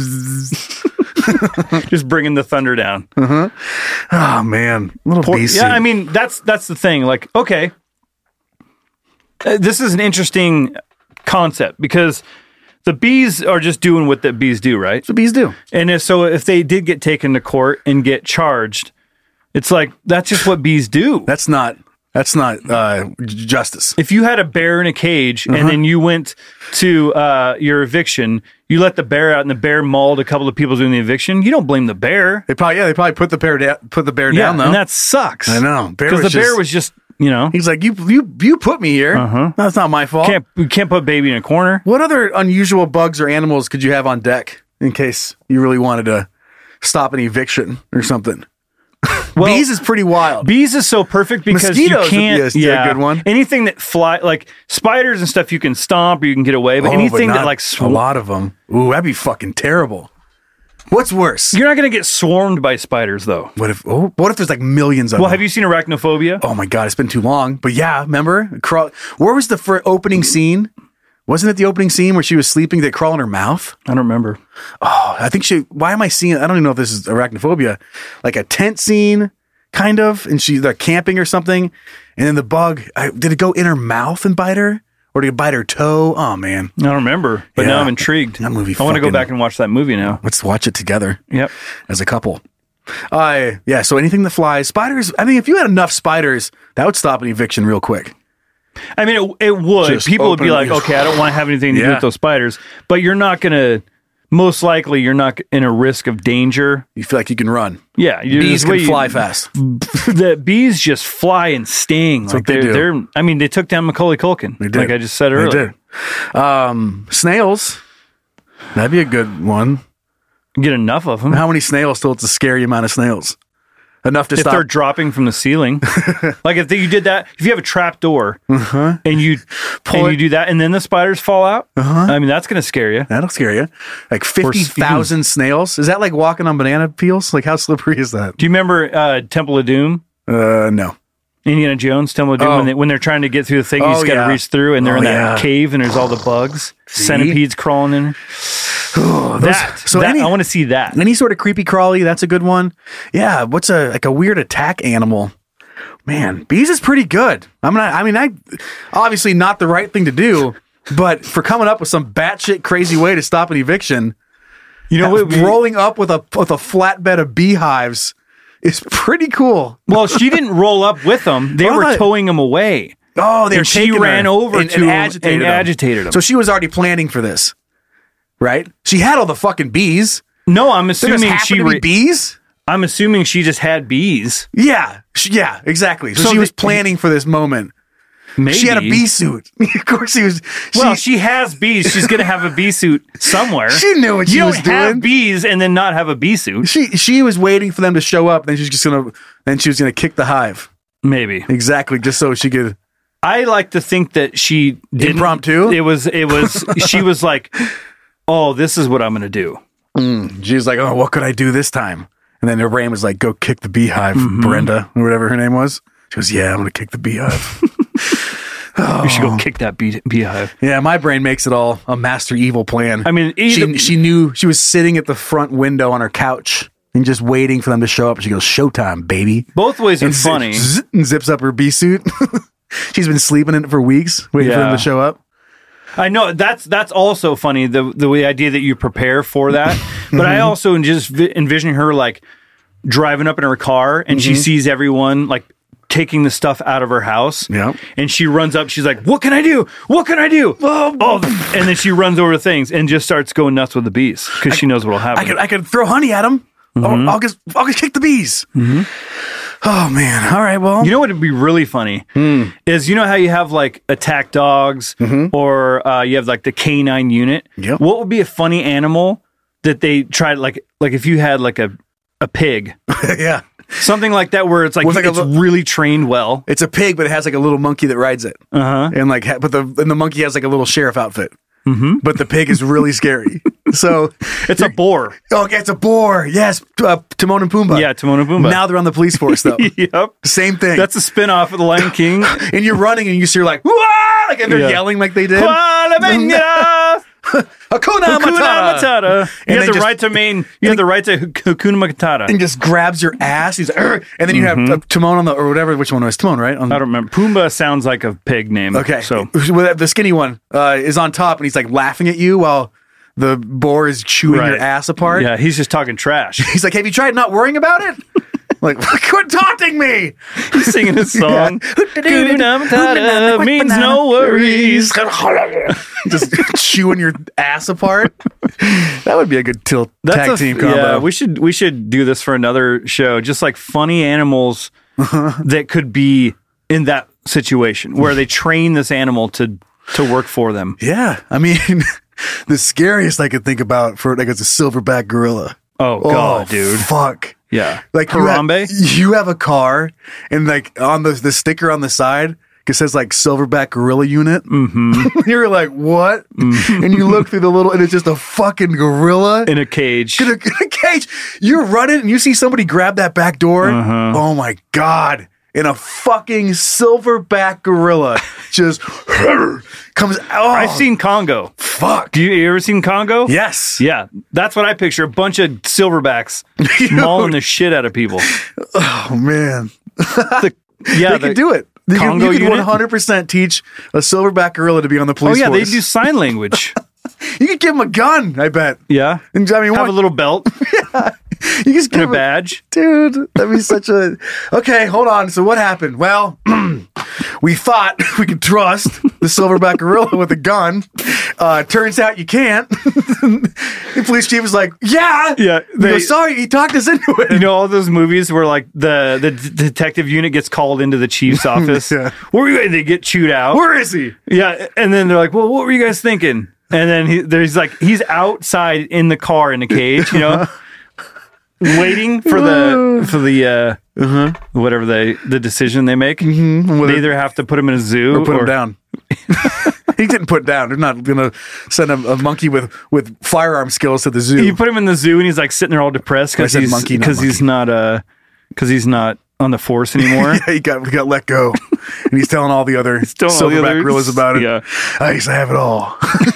S4: just bringing the thunder down.
S5: Oh man, little
S4: Poor-
S5: bee suit.
S4: yeah, I mean that's that's the thing. Like, okay, uh, this is an interesting concept because the bees are just doing what the bees do, right?
S5: That's what bees do.
S4: And if so, if they did get taken to court and get charged, it's like that's just what bees do.
S5: That's not. That's not uh, j- justice.
S4: If you had a bear in a cage
S5: Uh-huh.
S4: and then you went to uh, your eviction, you let the bear out and the bear mauled a couple of people doing the eviction, you don't blame the bear.
S5: They probably yeah, they probably put the bear down, put the bear
S4: Yeah,
S5: down though.
S4: and that sucks.
S5: I know. Bear
S4: Because
S5: was
S4: the bear
S5: just-
S4: was just, you know,
S5: He's like, you you you put me here.
S4: Uh-huh.
S5: That's not my fault.
S4: can't we can't put baby in a corner.
S5: What other unusual bugs or animals could you have on deck in case you really wanted to stop an eviction or something?
S4: Well,
S5: Bees is pretty wild.
S4: Bees is so perfect because
S5: Mosquitoes
S4: you
S5: would be
S4: can't.
S5: a- a
S4: yeah,
S5: good one.
S4: Anything that fly, like spiders and stuff, you can stomp or you can get away. But
S5: Oh,
S4: anything
S5: not
S4: that like
S5: a
S4: sw-
S5: lot of them. Ooh, that'd be fucking terrible. What's worse?
S4: you're not going to get swarmed by spiders though.
S5: What if? Oh, what if there's like millions of
S4: Well,
S5: them?
S4: have you seen Arachnophobia?
S5: Oh my god, it's been too long. But yeah, remember? Crawl. Where was the fir- opening scene? Wasn't it the opening scene where she was sleeping? They crawl in her mouth.
S4: I don't remember.
S5: Oh, I think she. Why am I seeing? I don't even know if this is arachnophobia. Like a tent scene, kind of, and she they're camping or something, and then the bug. I, did it go in her mouth and bite her, or did it bite her toe? Oh man,
S4: I don't remember. But
S5: Yeah.
S4: now I'm intrigued.
S5: That movie
S4: I want to go
S5: fucking-
S4: back and watch that movie now.
S5: let's watch it together
S4: Yep.
S5: as a couple. Uh, yeah. So anything that flies, spiders. I mean, if you had enough spiders, that would stop an eviction real quick.
S4: I mean, it, it would.
S5: Just
S4: People would be
S5: open
S4: like,
S5: it.
S4: okay, I don't want to have anything to do
S5: Yeah.
S4: with those spiders. But you're not going to, most likely, you're not in a risk of danger.
S5: You feel like you can run.
S4: Yeah. you-
S5: Bees
S4: the way
S5: can
S4: you-
S5: fly fast.
S4: The bees just fly and sting.
S5: That's
S4: like
S5: what they
S4: they're,
S5: do.
S4: they're, I mean, they took down Macaulay Culkin.
S5: They did.
S4: Like I just said
S5: They
S4: earlier.
S5: did. Um, snails. That'd be a good one.
S4: Get enough of them.
S5: How many snails till it's a scary amount of snails? Enough to
S4: If
S5: stop.
S4: they're dropping from the ceiling, like if they, you did that, if you have a trap door
S5: Uh-huh.
S4: and you
S5: Pull
S4: and
S5: it-
S4: you do that, and then the spiders fall out,
S5: Uh-huh.
S4: I mean that's going to scare you.
S5: That'll scare you. Like fifty thousand snails. Is that like walking on banana peels? Like how slippery is that?
S4: Do you remember uh, Temple of Doom?
S5: Uh, no.
S4: Indiana Jones, Temple of Doom,
S5: Oh.
S4: when, they, when they're trying to get through the thing, you
S5: Oh,
S4: just got to
S5: yeah.
S4: reach through, and they're
S5: Oh,
S4: in that
S5: yeah.
S4: cave, and there's all the bugs,
S5: See?
S4: centipedes crawling in. that,
S5: so
S4: that
S5: any-
S4: I want to see that.
S5: Any sort of creepy crawly, that's a good one. Yeah, what's a like a weird attack animal? Man, bees is pretty good. I'm not I mean, I obviously not the right thing to do, but for coming up with some batshit crazy way to stop an eviction,
S4: You know what? we-
S5: rolling up with a with a flatbed of beehives is pretty cool.
S4: Well, she didn't roll up with them; they
S5: Well,
S4: were
S5: I-
S4: towing them away.
S5: Oh, they were
S4: and she
S5: taking
S4: ran
S5: her
S4: over
S5: and,
S4: to
S5: and
S4: him
S5: agitated
S4: and
S5: him.
S4: agitated him.
S5: So she was already planning for this, right? She had all the fucking bees.
S4: No, I'm
S5: There just
S4: assuming
S5: happened
S4: she
S5: to be
S4: re-
S5: bees.
S4: I'm assuming she just had bees.
S5: Yeah, she, yeah, exactly. So,
S4: So
S5: she was
S4: the-
S5: planning for this moment.
S4: Maybe
S5: She had a bee suit. Of course, she was.
S4: Well, she has bees. She's gonna have a bee suit somewhere.
S5: She knew what
S4: you
S5: she
S4: don't
S5: was
S4: have
S5: doing.
S4: bees and then not have a bee suit.
S5: She she was waiting for them to show up. Then she's just gonna. Then she was gonna kick the hive.
S4: Maybe
S5: Exactly, just so she could.
S4: I like to think that she didn't.
S5: Impromptu?
S4: It was. It was. She was like, "Oh, this is what I'm gonna do."
S5: She was like, "Oh, what could I do this time?" And then her brain was like, "Go kick the beehive, Brenda, or whatever her name was." She goes, "Yeah, I'm gonna kick the beehive."
S4: You should go kick that bee- beehive.
S5: Yeah, my brain makes it all a master evil plan.
S4: I mean, either-
S5: she she knew she was sitting at the front window on her couch and just waiting for them to show up. And she goes, "Showtime, baby!"
S4: Both ways are
S5: And zip-
S4: funny.
S5: zzz, and zips up her bee suit. She's been sleeping in it for weeks, waiting for them
S4: Yeah.
S5: to show up.
S4: I know that's that's also funny. The the way idea that you prepare for that, but I also just vi- envision her like driving up in her car and she sees everyone like taking the stuff out of her house.
S5: Yeah.
S4: And she runs up. She's like, "What can I do? What can I do?" Oh, oh. And then she runs over to things and just starts going nuts with the bees because she knows what'll happen.
S5: I could I could throw honey at them. Oh, I'll just I'll just kick the bees. Oh man! All right, well,
S4: You know what would be really funny is you know how you have like attack dogs or uh, you have like the canine unit.
S5: Yep.
S4: What would be a funny animal that they tried like like if you had like a a pig,
S5: yeah,
S4: something like that where it's like,
S5: With like a
S4: it's
S5: li-
S4: really trained well.
S5: it's a pig, but it has like a little monkey that rides it,
S4: Uh huh.
S5: and like, ha- but the and the monkey has like a little sheriff outfit. Mm-hmm. But the pig is really scary. So
S4: It's a boar.
S5: oh, it's a boar. Yes, uh, Timon and Pumbaa.
S4: Yeah, Timon and Pumbaa.
S5: Now they're on the police force though.
S4: Yep.
S5: Same thing.
S4: That's a spin off of The Lion King.
S5: and you're running and you see her like, "Wah!" like and they're
S4: Yeah.
S5: yelling like they did.
S4: Koala Benga!
S5: Hakuna
S4: Hakuna
S5: Matata.
S4: Matata.
S5: And
S4: You have
S5: they
S4: the
S5: just-
S4: right to main. You have the right to Hakuna Matata.
S5: And just grabs your ass. He's like, "Arr!" And then you have uh, Timon on the or whatever. Which one was Timon? Right? On
S4: I don't remember. Pumbaa sounds like a pig name.
S5: Okay.
S4: So
S5: Well, the skinny one uh, is on top and he's like laughing at you while the boar is chewing your
S4: Right.
S5: ass apart.
S4: yeah, he's just talking trash.
S5: He's like, "Have you tried not worrying about it?" Like, quit taunting me.
S4: He's singing his song. Hakuna Matata means no worries.
S5: Just chewing your ass apart. That would be a good tilt tag
S4: a,
S5: team combo.
S4: Yeah, we should we should do this for another show. Just like funny animals that could be in that situation where they train this animal to to work for them.
S5: Yeah, I mean, the scariest I could think about for like it's a silverback gorilla.
S4: Oh god, dude.
S5: Fuck.
S4: Yeah.
S5: Like you have,
S4: Harambe?
S5: you have a car and like on the the sticker on the side it says like silverback gorilla unit. Mm-hmm. You're like, what? Mm-hmm. And you look through the little and it's just a fucking gorilla
S4: In a cage.
S5: in a, in a cage. You're running and you see somebody grab that back door.
S4: Uh-huh.
S5: Oh my god. And a fucking silverback gorilla just comes out. Oh,
S4: I've seen Congo.
S5: fuck.
S4: Do you, you ever seen Congo?
S5: Yes.
S4: Yeah, that's what I picture. A bunch of silverbacks mauling the shit out of people.
S5: Oh man.
S4: The, yeah,
S5: they
S4: the-
S5: could do it. You can,
S4: Congo
S5: you can
S4: unit?
S5: one hundred percent teach a silverback gorilla to be on the
S4: Oh
S5: police
S4: yeah, they
S5: force.
S4: do sign language.
S5: You could give him a gun, I bet.
S4: Yeah,
S5: And I mean,
S4: have
S5: what,
S4: a little belt
S5: you just
S4: and
S5: give
S4: a
S5: him-
S4: badge.
S5: Dude, that'd be such a. Okay, hold on. So what happened? Well, we thought we could trust the silverback gorilla with a gun. Uh, turns out you can't. The police chief was like, "Yeah,
S4: Yeah,
S5: We go,
S4: they-
S5: sorry, he talked us into it."
S4: You know all those movies where like the the d- detective unit gets called into the chief's office.
S5: Yeah.
S4: Where are you? They get chewed out.
S5: Where is he?
S4: Yeah, and then they're like, "Well, what were you guys thinking?" And then he, there's like he's outside in the car in a cage, you know, waiting for the for the uh,
S5: Uh-huh.
S4: whatever they the decision they make. Mm-hmm. They either have to put him in a zoo
S5: Or put him down. He didn't put down. They're not gonna send a, a monkey with with firearm skills to the zoo.
S4: You put him in the zoo and he's like sitting there all depressed
S5: I
S4: because
S5: said
S4: he's
S5: monkey, not
S4: because he's not uh because he's not on the force anymore.
S5: Yeah, he got he got let go, and he's telling all the other
S4: telling all the
S5: silverback
S4: others.
S5: gorillas about it.
S4: Yeah.
S5: I used to have it all.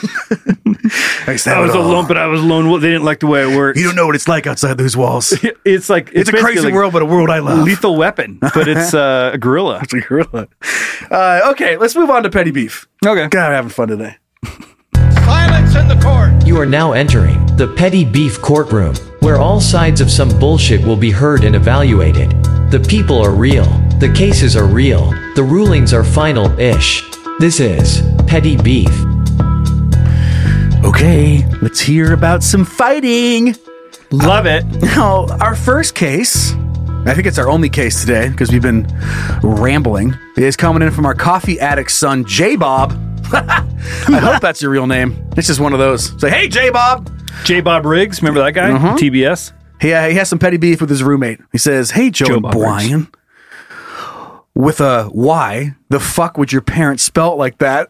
S5: I used to have
S4: I was
S5: it all.
S4: alone, but I was alone. They didn't like the way it worked.
S5: You don't know what it's like outside those walls.
S4: It's like
S5: It's, a
S4: basically
S5: crazy
S4: like
S5: world, but a world I love.
S4: Lethal Weapon, but it's uh, a gorilla.
S5: It's a gorilla. Uh, okay, let's move on to petty beef.
S4: Okay.
S5: God, I'm having fun today.
S10: Silence in the court! You are now entering the petty beef courtroom, where all sides of some bullshit will be heard and evaluated. The people are real. The cases are real. The rulings are final-ish. This is Petty Beef.
S5: Okay, let's hear about some fighting.
S4: Love it.
S5: Now, our first case, I think it's our only case today because we've been rambling, is coming in from our coffee addict son, J-Bob. I hope that's your real name. It's just one of those. Say, hey, J-Bob.
S4: J-Bob Riggs, remember that guy?
S5: Uh-huh.
S4: T B S.
S5: He, uh, he has some petty beef with his roommate. He says, hey, Joe,
S4: Joe
S5: and
S4: Bob
S5: Brian. With a Y, the fuck would your parents spell it like that?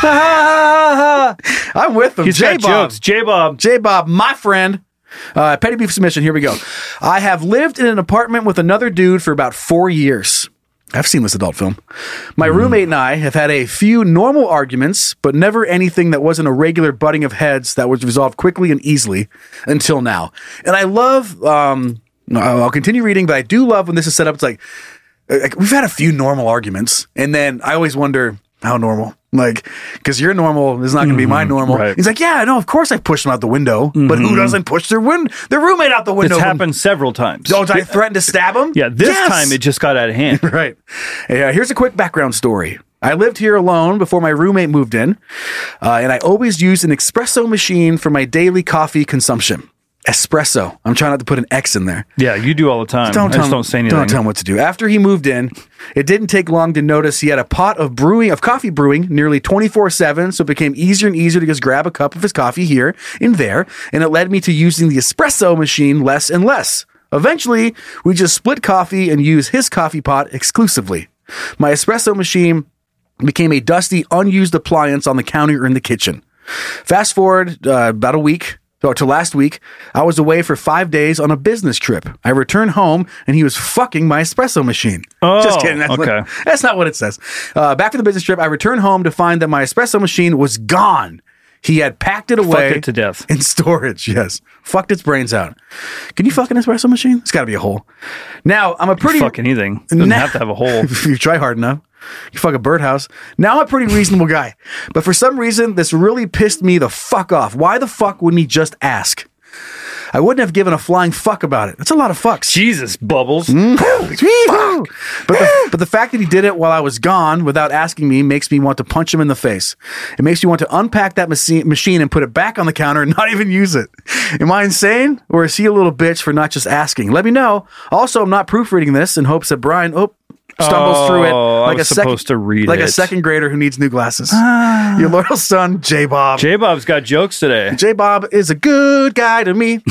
S5: I'm with him.
S4: He's got
S5: J-Bob.
S4: jokes. J-Bob.
S5: J-Bob, my friend. Uh, petty beef submission. Here we go. I have lived in an apartment with another dude for about four years. I've seen this adult film. My mm. roommate and I have had a few normal arguments, but never anything that wasn't a regular butting of heads that was resolved quickly and easily until now. And I love, um, I'll continue reading, but I do love when this is set up. It's like, like we've had a few normal arguments, and then I always wonder how normal. Like, because your normal is not going to be my normal.
S4: Right.
S5: He's like, yeah, no, of course I pushed him out the window,
S4: Mm-hmm.
S5: but who doesn't push their win- their roommate out the window?
S4: It's happened several times.
S5: Don't I threaten to stab him?
S4: Yeah, this
S5: Yes!
S4: time it just got out of hand.
S5: Right. Yeah, here's a quick background story. I lived here alone before my roommate moved in, uh, and I always used an espresso machine for my daily coffee consumption. Espresso. I'm trying not to put an X in there.
S4: Yeah, you do all the time.
S5: Don't
S4: I
S5: tell
S4: just
S5: him,
S4: don't say anything.
S5: Don't tell him what to do. After he moved in, it didn't take long to notice he had a pot of brewing, of coffee brewing nearly twenty-four seven, so it became easier and easier to just grab a cup of his coffee here and there, and it led me to using the espresso machine less and less. Eventually, we just split coffee and use his coffee pot exclusively. My espresso machine became a dusty, unused appliance on the counter in the kitchen. Fast forward uh, about a week, or to last week, I was away for five days on a business trip. I returned home, and he was fucking my espresso machine.
S4: Oh,
S5: Just kidding. That's,
S4: okay.
S5: not, that's not what it says. Uh, back from the business trip, I returned home to find that my espresso machine was gone. He had packed it away.
S4: Fucked it to death.
S5: In storage, yes. Fucked its brains out. Can you fuck an espresso machine? It's got to be a hole. Now, I'm a pretty...
S4: Fuck anything. It doesn't
S5: Now-
S4: have to have a hole.
S5: If you try hard enough. You fuck a birdhouse. Now I'm a pretty reasonable guy. But for some reason, this really pissed me the fuck off. Why the fuck wouldn't he just ask? I wouldn't have given a flying fuck about it. That's a lot of fucks.
S4: Jesus, Bubbles.
S5: Mm. But the, but the fact that he did it while I was gone without asking me makes me want to punch him in the face. It makes me want to unpack that machi- machine and put it back on the counter and not even use it. Am I insane? Or is he a little bitch for not just asking? Let me know. Also, I'm not proofreading this in hopes that Brian oh, stumbles
S4: Oh,
S5: through it
S4: I
S5: like a
S4: was
S5: second,
S4: supposed to read
S5: like a
S4: it.
S5: second grader who needs new glasses. Your loyal son, J-Bob.
S4: J-Bob's got jokes today.
S5: J-Bob is a good guy to me.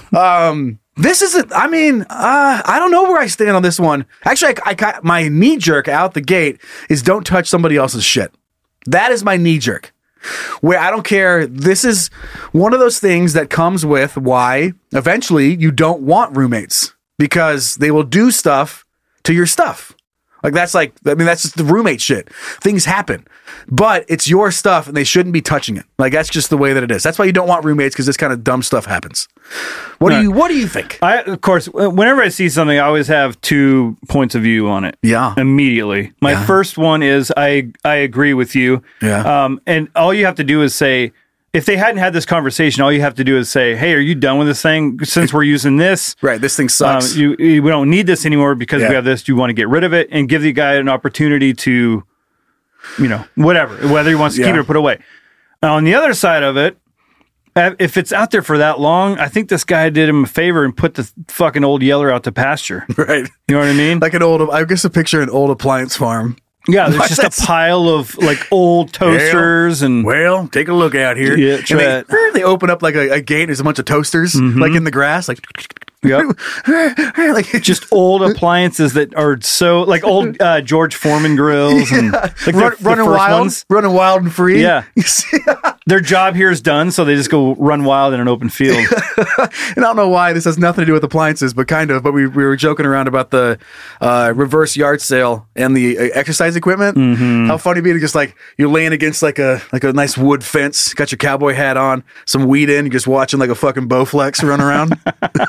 S5: um, this is a, I mean, uh, I don't know where I stand on this one. Actually, I, I, my knee jerk out the gate is don't touch somebody else's shit. That is my knee jerk. Where I don't care. This is one of those things that comes with why eventually you don't want roommates because they will do stuff to your stuff. Like that's like, I mean, that's just the roommate shit. Things happen, but it's your stuff and they shouldn't be touching it. Like that's just the way that it is. That's why you don't want roommates because this kind of dumb stuff happens. What do
S4: No.
S5: you, what do you think?
S4: I, of course, whenever I see something, I always have two points of view on it.
S5: Yeah.
S4: Immediately. My
S5: Yeah.
S4: first one is I I agree with you.
S5: Yeah.
S4: Um, and all you have to do is say, if they hadn't had this conversation, all you have to do is say, hey, are you done with this thing? Since we're using this,
S5: Right. This thing
S4: um,
S5: sucks.
S4: you, you- we don't need this anymore because
S5: Yeah.
S4: we have this. Do you want to get rid of it? And give the guy an opportunity to, you know, whatever, whether he wants to keep
S5: Yeah.
S4: it or put it away. Now, on the other side of it, uh, if it's out there for that long, I think this guy did him a favor and put the fucking old Yeller out to pasture.
S5: right.
S4: You know what I mean?
S5: Like an old, I guess a picture of an old appliance farm.
S4: Yeah, there's just
S5: That's-
S4: a pile of like old toasters and
S5: Well, take a look out here.
S4: Yeah,
S5: and
S4: try
S5: they,
S4: it. Mm-hmm.
S5: they open up like a, a gate. There's a bunch of toasters, like in the grass, like,
S4: yep.
S5: like
S4: just old appliances that are so like old uh, George Foreman grills and like the,
S5: Run,
S4: the
S5: running
S4: first
S5: wild,
S4: ones.
S5: running wild and free.
S4: Yeah.
S5: You see?
S4: Their job here is done, so they just go run wild in an open field.
S5: And I don't know why this has nothing to do with appliances, but kind of. But we, we were joking around about the uh, reverse yard sale and the uh, exercise equipment.
S4: Mm-hmm.
S5: How funny it'd be to just like you're laying against like a like a nice wood fence, got your cowboy hat on, some weed in, you're just watching like a fucking Bowflex run around.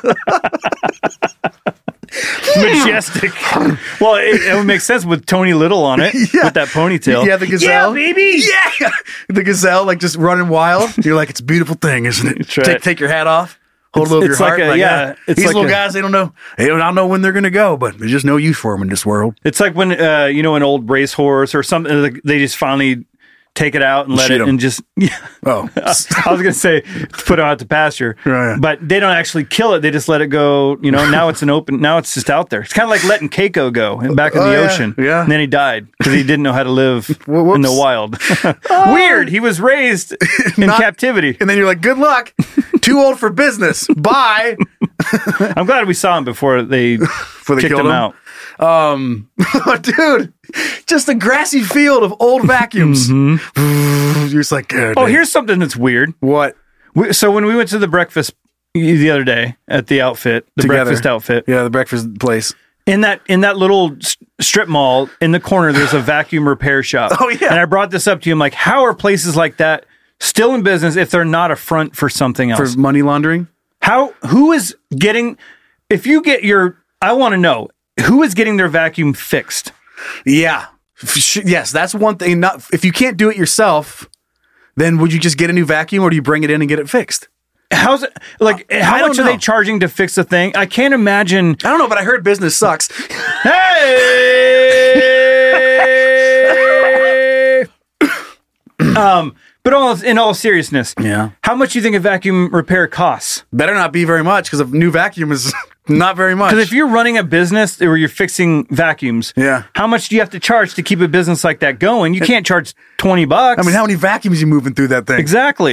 S4: Majestic. Well, it, it would make sense with Tony Little on it
S5: Yeah.
S4: with that ponytail.
S5: Yeah, the gazelle.
S4: Yeah, baby.
S5: Yeah, the gazelle like just running wild. You're like, it's a beautiful thing, isn't it?
S4: That's right.
S5: Take take your hat off. hold it over your
S4: it's like
S5: heart.
S4: a-
S5: like,
S4: yeah, it's
S5: these
S4: like
S5: little
S4: a-
S5: guys, they don't know. They don't, I don't know when they're going to go, but there's just no use for them in this world.
S4: It's like when uh, you know an old racehorse or something. like, They just finally take it out and let
S5: Shoot
S4: it
S5: 'em.
S4: and just. Yeah.
S5: Oh,
S4: I was gonna say put it out to pasture,
S5: Right.
S4: but they don't actually kill it. They just let it go. You know, now it's an open. Now it's just out there. It's kind of like letting Keiko go and back in
S5: Oh,
S4: the
S5: yeah,
S4: ocean.
S5: yeah.
S4: And then he died because he didn't know how to live
S5: Well,
S4: in the
S5: whoops.
S4: wild. Weird. He was raised in
S5: Not-
S4: captivity.
S5: and then you're like, good luck. Too old for business. Bye.
S4: I'm glad we saw him before they
S5: Before they
S4: kicked
S5: killed
S4: him
S5: him?
S4: out.
S5: Um, dude, just a grassy field of old vacuums. You're just like, good.
S4: Oh, here's something that's weird.
S5: what?
S4: We, so when we went to the breakfast the other day at the outfit, the
S5: Together.
S4: breakfast outfit,
S5: Yeah, the breakfast place.
S4: in that in that little s- strip mall in the corner, there's a vacuum repair shop.
S5: Oh, yeah.
S4: And I brought this up to you. I'm like, how are places like that still in business if they're not a front for something else?
S5: For money laundering?
S4: How? Who is getting? If you get your, I want to know who is getting their vacuum fixed.
S5: Yeah. F- sh- Yes, that's one thing. Not if you can't do it yourself, then would you just get a new vacuum or do you bring it in and get it fixed?
S4: How's it like?
S5: I
S4: How
S5: don't
S4: much are
S5: know.
S4: they charging to fix a thing? I can't imagine.
S5: I don't know, but I heard business sucks.
S4: Hey. um, but all in all seriousness,
S5: Yeah.
S4: how much do you think a vacuum repair costs?
S5: Better not be very much because a new vacuum is not very much.
S4: Because if you're running a business where you're fixing vacuums,
S5: Yeah.
S4: how much do you have to charge to keep a business like that going? You can't charge twenty bucks.
S5: I mean, how many vacuums you moving through that thing?
S4: exactly.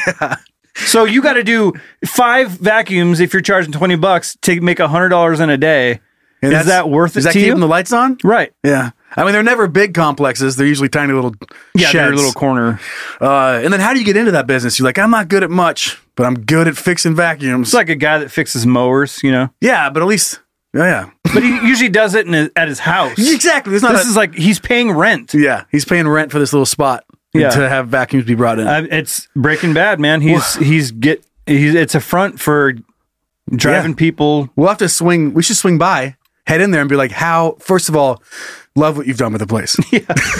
S4: So you got to do five vacuums if you're charging twenty bucks to make a hundred dollars in a day.
S5: And
S4: is
S5: that's-
S4: that worth it
S5: Is that
S4: to
S5: keeping
S4: you?
S5: the lights on?
S4: Right.
S5: Yeah. I mean, they're never big complexes. They're usually tiny little
S4: Yeah,
S5: sheds.
S4: they're a little corner.
S5: Uh, and then how do you get into that business? You're like, I'm not good at much, but I'm good at fixing vacuums.
S4: It's like a guy that fixes mowers, you know.
S5: yeah, but at least, yeah, yeah.
S4: But he usually does it in his, at his house.
S5: Exactly. It's not
S4: This
S5: a-
S4: is like he's paying rent.
S5: Yeah, he's paying rent for this little spot
S4: Yeah.
S5: to have vacuums be brought in.
S4: Uh, it's Breaking Bad, man. He's he's get he's it's a front for driving
S5: Yeah.
S4: people.
S5: We'll have to swing. We should swing by, head in there, and be like, "How? First of all, love what you've done with the place.
S4: Yeah.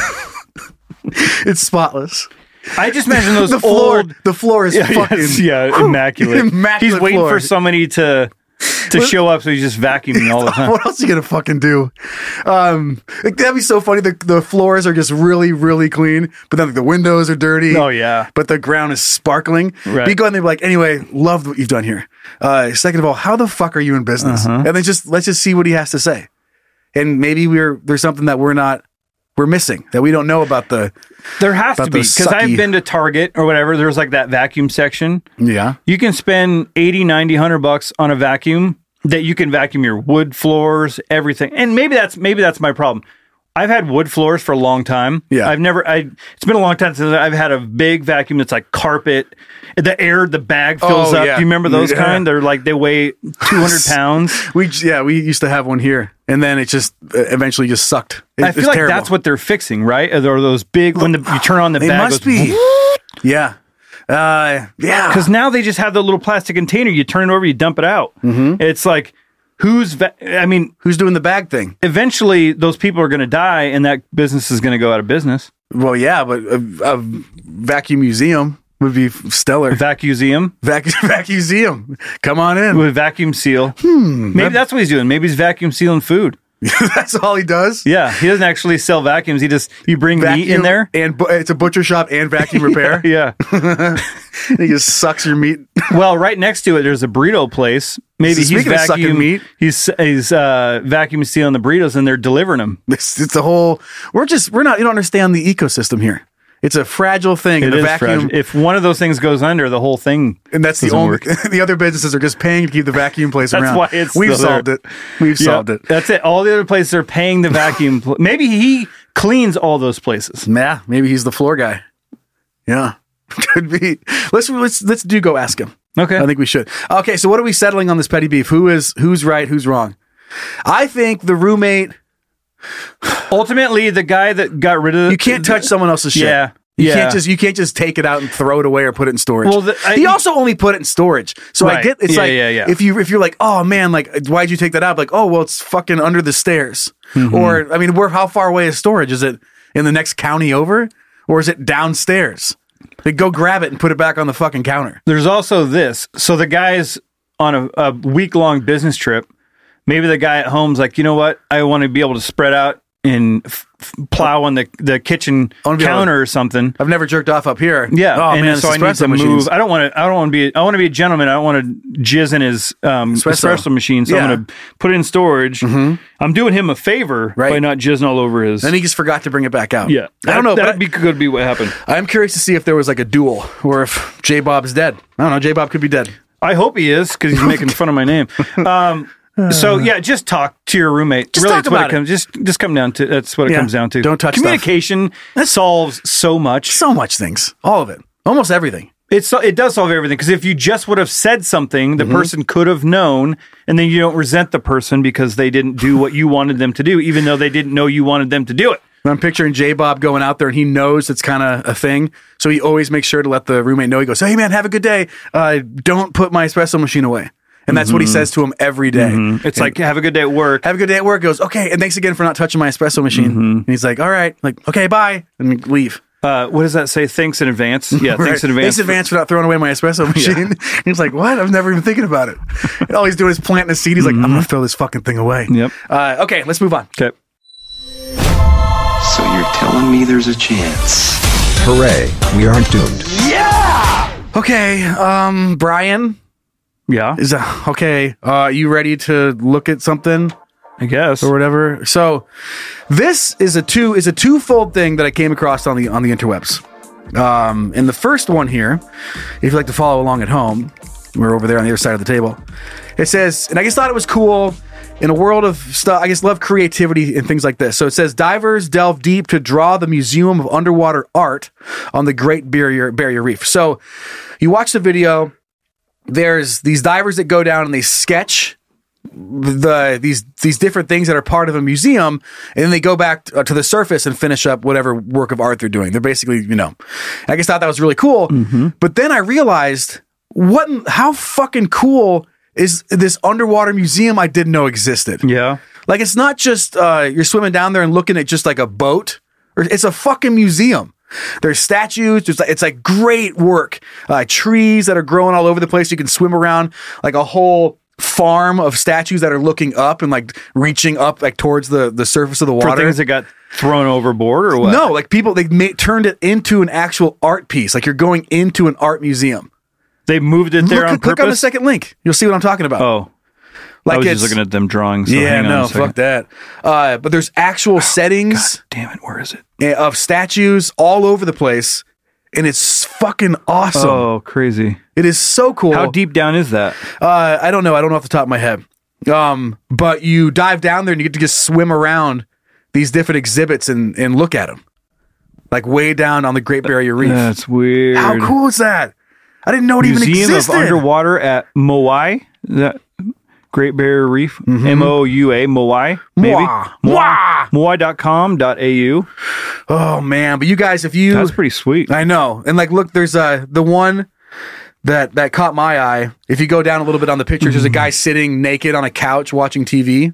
S5: It's spotless.
S4: I just imagine those
S5: the floor.
S4: old.
S5: The floor is
S4: Yeah,
S5: fucking
S4: yes, yeah, immaculate.
S5: Immaculate
S4: He's waiting
S5: floor.
S4: for somebody to to show up, so he's just vacuuming all the time.
S5: What else are you gonna fucking do? Um, like, that'd be so funny. The the floors are just really, really clean, but then like, the windows are dirty.
S4: Oh, yeah.
S5: but the ground is sparkling.
S4: Right.
S5: But you go in there and be like, anyway, loved what you've done here. Uh, second of all, how the fuck are you in business?
S4: Uh-huh.
S5: And then just let's just see what he has to say, and maybe we're there's something that we're not we're missing that we don't know about the
S4: There has
S5: About
S4: to be
S5: those
S4: because I've
S5: sucky-
S4: been to Target or whatever. There's like that vacuum section.
S5: yeah.
S4: You can spend eighty, ninety, one hundred bucks on a vacuum that you can vacuum your wood floors, everything. And maybe that's maybe that's my problem. I've had wood floors for a long time.
S5: Yeah.
S4: I've never I it's been a long time since I've had a big vacuum that's like carpet. The air, the bag fills
S5: Oh,
S4: up.
S5: yeah.
S4: Do you remember those
S5: Yeah.
S4: kind? They're like they weigh two hundred pounds.
S5: We yeah we used to have one here, and then it just uh, eventually just sucked. It,
S4: I
S5: it's
S4: feel like
S5: terrible.
S4: that's what they're fixing, right? Or those big when the, you turn on the
S5: it
S4: bag.
S5: must
S4: goes,
S5: be. Yeah, uh, yeah.
S4: Because now they just have the little plastic container. You turn it over, you dump it out. Mm-hmm. It's like, who's, va- I mean,
S5: Who's doing the bag thing?
S4: eventually those people are going to die and that business is going to go out of business.
S5: Well, yeah, but a, a vacuum museum would be stellar.
S4: Vacuuseum
S5: Vac vacuum museum. Come on in.
S4: with vacuum seal.
S5: Hmm,
S4: Maybe that's what he's doing. Maybe he's vacuum sealing food.
S5: That's all he does.
S4: Yeah, he doesn't actually sell vacuums. He just, you bring meat in there.
S5: and bu- it's a butcher shop and vacuum repair.
S4: Yeah.
S5: He just sucks your meat.
S4: Well, right next to it, there's a burrito place. Maybe
S5: So
S4: he's
S5: speaking of sucking
S4: vacuum
S5: meat-
S4: He's he's uh, vacuum sealing the burritos and they're delivering them.
S5: It's, it's a whole. We're just. We're not. You don't understand the ecosystem here. It's a fragile thing.
S4: It
S5: and the
S4: is
S5: vacuum.
S4: fragile. If one of those things goes under, the whole thing
S5: And that's the
S4: doesn't
S5: only.
S4: work.
S5: The other businesses are just paying to keep the vacuum place
S4: That's
S5: around.
S4: why it's
S5: We've
S4: still there.
S5: solved it. We've
S4: Yeah,
S5: solved it.
S4: That's it. All the other places are paying the vacuum. pl- Maybe he cleans all those places.
S5: Yeah, maybe he's the floor guy. Yeah, could be. Let's let's let's do go ask him.
S4: Okay.
S5: I think we should. Okay, so what are we settling on this petty beef? Who is who's right? Who's wrong? I think the roommate.
S4: Ultimately, the guy that got rid of
S5: You can't touch someone else's shit.
S4: Yeah.
S5: You
S4: yeah.
S5: can't just you can't just take it out and throw it away or put it in storage.
S4: Well, the- I-
S5: he also only put it in storage, so I
S4: Right.
S5: get it's
S4: Yeah,
S5: like
S4: yeah, yeah.
S5: if you if you're like, oh man, like why'd you take that out? Like, oh well, it's fucking under the stairs,
S4: Mm-hmm.
S5: or I mean, where how far away is storage? Is it in the next county over, or is it downstairs? Like, go grab it and put it back on the fucking counter.
S4: There's also this. So the guy's on a, a week long business trip, maybe the guy at home's like, you know what? I want to be able to spread out and f- f- plow on the, the kitchen counter or something.
S5: I've never jerked off up here.
S4: Yeah.
S5: Oh,
S4: and
S5: man,
S4: so I need to
S5: machines.
S4: move. I don't want to, I don't want to be, I want to be a gentleman. I don't want to jizz in his um, espresso. espresso machine. So
S5: Yeah.
S4: I'm going to put it in storage.
S5: Mm-hmm.
S4: I'm doing him a favor
S5: Right.
S4: by not jizzing all over his.
S5: Then he just forgot to bring it back out.
S4: Yeah.
S5: I don't know.
S4: That'd
S5: but
S4: be could be what happened.
S5: I'm curious to see if there was like a duel or if J Bob's dead. I don't know. J Bob could be dead.
S4: I hope he is because he's making fun of my name. Um, so yeah, just talk to your roommate.
S5: Just
S4: really,
S5: talk
S4: it's what
S5: about
S4: it comes. Just just come down to. That's what it
S5: Yeah.
S4: comes down to.
S5: Don't touch
S4: communication. That solves so much.
S5: So much things. All of it. Almost everything.
S4: It's it does solve everything because if you just would have said something, the
S5: Mhm.
S4: person could have known, and then you don't resent the person because they didn't do what you wanted them to do, even though they didn't know you wanted them to do it.
S5: I'm picturing J Bob going out there and he knows it's kind of a thing. So he always makes sure to let the roommate know. He goes, hey man, have a good day. Uh, don't put my espresso machine away. And that's what he
S4: Mhm.
S5: says to him every day.
S4: Mhm. It's
S5: And
S4: like, have a good day at work.
S5: have a good day at work. Goes, okay. And thanks again for not touching my espresso machine.
S4: Mm-hmm.
S5: And he's like, all right. Like, okay, bye. And leave.
S4: Uh, what does that say? Thanks in advance. Yeah,
S5: Right.
S4: thanks in advance.
S5: Thanks in advance for not throwing away my espresso machine. He's like, what? I was never even thinking about it. And all he's doing is planting a seed. He's like, I'm going to throw this fucking thing away.
S4: Yep.
S5: Uh, okay, let's move on.
S4: Okay.
S11: So you're telling me there's a chance?
S12: Hooray, we aren't doomed.
S5: Okay, um, Brian.
S4: Yeah.
S5: Is that okay? Uh, you ready to look at something?
S4: I guess.
S5: Or whatever. So this is a two is a twofold thing that I came across on the on the interwebs. Um, and the first one here, if you'd like to follow along at home, we're over there on the other side of the table. It says, and I just thought it was cool in a world of stuff. I just love creativity and things like this. So it says, divers delve deep to draw the Museum of Underwater Art on the Great Barrier Barrier Reef. So you watch the video. There's these divers that go down and they sketch the these these different things that are part of a museum, and then they go back to, uh, to the surface and finish up whatever work of art they're doing. They're basically, you know, I just thought that was really cool.
S4: Mm-hmm.
S5: But then I realized what, how fucking cool is this underwater museum I didn't know existed.
S4: Yeah.
S5: Like, it's not just uh, you're swimming down there and looking at just like a boat, or it's a fucking museum. There's statues. There's like, it's like great work. Uh, trees that are growing all over the place. You can swim around like a whole farm of statues that are looking up and like reaching up like towards the, the surface of the water.
S4: For things that got thrown overboard or what?
S5: No, like people, they made, turned it into an actual art piece. Like you're going into an art museum.
S4: They moved it there
S5: Look,
S4: on
S5: click
S4: purpose?
S5: on the second link. You'll see what I'm talking about.
S4: Oh.
S5: Like
S4: I was
S5: it's-
S4: just looking at them drawings. So
S5: yeah,
S4: hang on
S5: no,
S4: a second.
S5: fuck that. Uh, but there's actual settings.
S4: God damn it, where is it?
S5: eh, Of statues all over the place, and it's fucking awesome.
S4: Oh, crazy.
S5: It is so cool.
S4: How deep down is that?
S5: Uh, I don't know. I don't know off the top of my head. Um, but you dive down there and you get to just swim around these different exhibits and, and look at them. Like way down on the Great Barrier Reef.
S4: That's weird.
S5: How cool is that? I didn't know it even
S4: Museum
S5: existed.
S4: of Underwater at Moai. Is that Great Barrier Reef? M O U A, Moai, maybe?
S5: Moai.
S4: Moai. Moai dot com dot A U.
S5: Oh, man. But you guys, if you...
S4: That's pretty sweet.
S5: I know. And like, look, there's uh, the one that, that caught my eye. If you go down a little bit on the pictures, there's a guy sitting naked on a couch watching T V.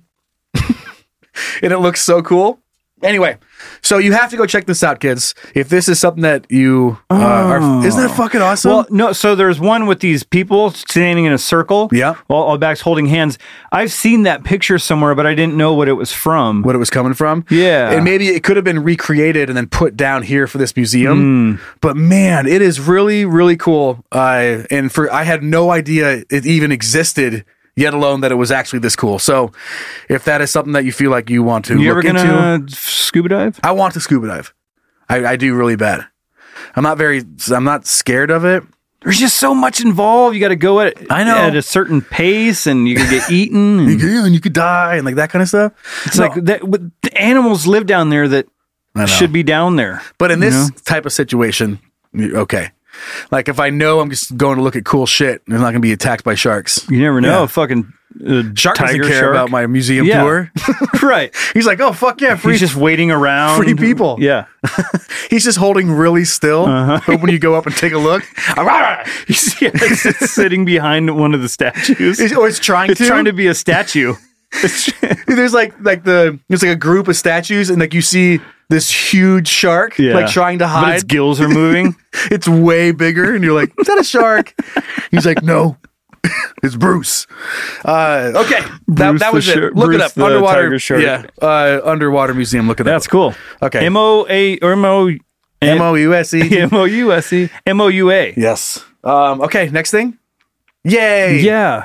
S5: And it looks so cool. Anyway, so you have to go check this out, kids. If this is something that you uh, are... Isn't that fucking awesome?
S4: Well, no, so there's one with these people standing in a circle.
S5: Yeah.
S4: All, all backs holding hands. I've seen that picture somewhere, but I didn't know what it was from.
S5: What it was coming from?
S4: Yeah.
S5: And maybe it could have been recreated and then put down here for this museum. But man, it is really, really cool. Uh, and for I had no idea it even existed, yet alone that it was actually this cool. So if that is something that you feel like you want to
S4: You
S5: look
S4: ever gonna
S5: into,
S4: scuba dive?
S5: I want to scuba dive. I, I do really bad. I'm not very, I'm not scared of it.
S4: There's just so much involved. You got to go at
S5: I know.
S4: at a certain pace, and you could get eaten. And
S5: Yeah, and you could die and like that kind of stuff.
S4: it's
S5: No.
S4: like that, but the animals live down there that
S5: I know.
S4: should be down there.
S5: But in
S4: you
S5: this
S4: know?
S5: type of situation, you- okay. Like if I know I'm just going to look at cool shit, and I'm not going to be attacked by sharks.
S4: You never know.
S5: Yeah.
S4: Fucking uh,
S5: Shark
S4: tiger
S5: doesn't care
S4: shark.
S5: about my museum
S4: Yeah.
S5: tour.
S4: Right.
S5: He's like, oh fuck yeah, free.
S4: He's just waiting around.
S5: free people.
S4: Yeah.
S5: He's just holding really still,
S4: Uh-huh.
S5: hoping you go up and take a look.
S4: He's, yeah, it's, it's sitting behind one of the statues.
S5: It's- or it's trying
S4: It's
S5: to.
S4: trying to be a statue.
S5: There's like like the there's like a group of statues, and like you see this huge shark
S4: Yeah.
S5: like trying to
S4: But
S5: hide.
S4: its gills are moving.
S5: It's way bigger, and you're like, is that a shark? He's like, no. It's Bruce. Uh, okay, that,
S4: Bruce
S5: that was
S4: the
S5: it.
S4: shark-
S5: Look
S4: Bruce
S5: it up.
S4: the
S5: Underwater.
S4: tiger shark.
S5: Yeah, uh, underwater museum. Look it up.
S4: That's cool.
S5: Okay.
S4: M O A or M O
S5: M O U S E.
S4: M O U S E. M O U A.
S5: Yes. Um, okay. Next thing. Yay.
S4: Yeah.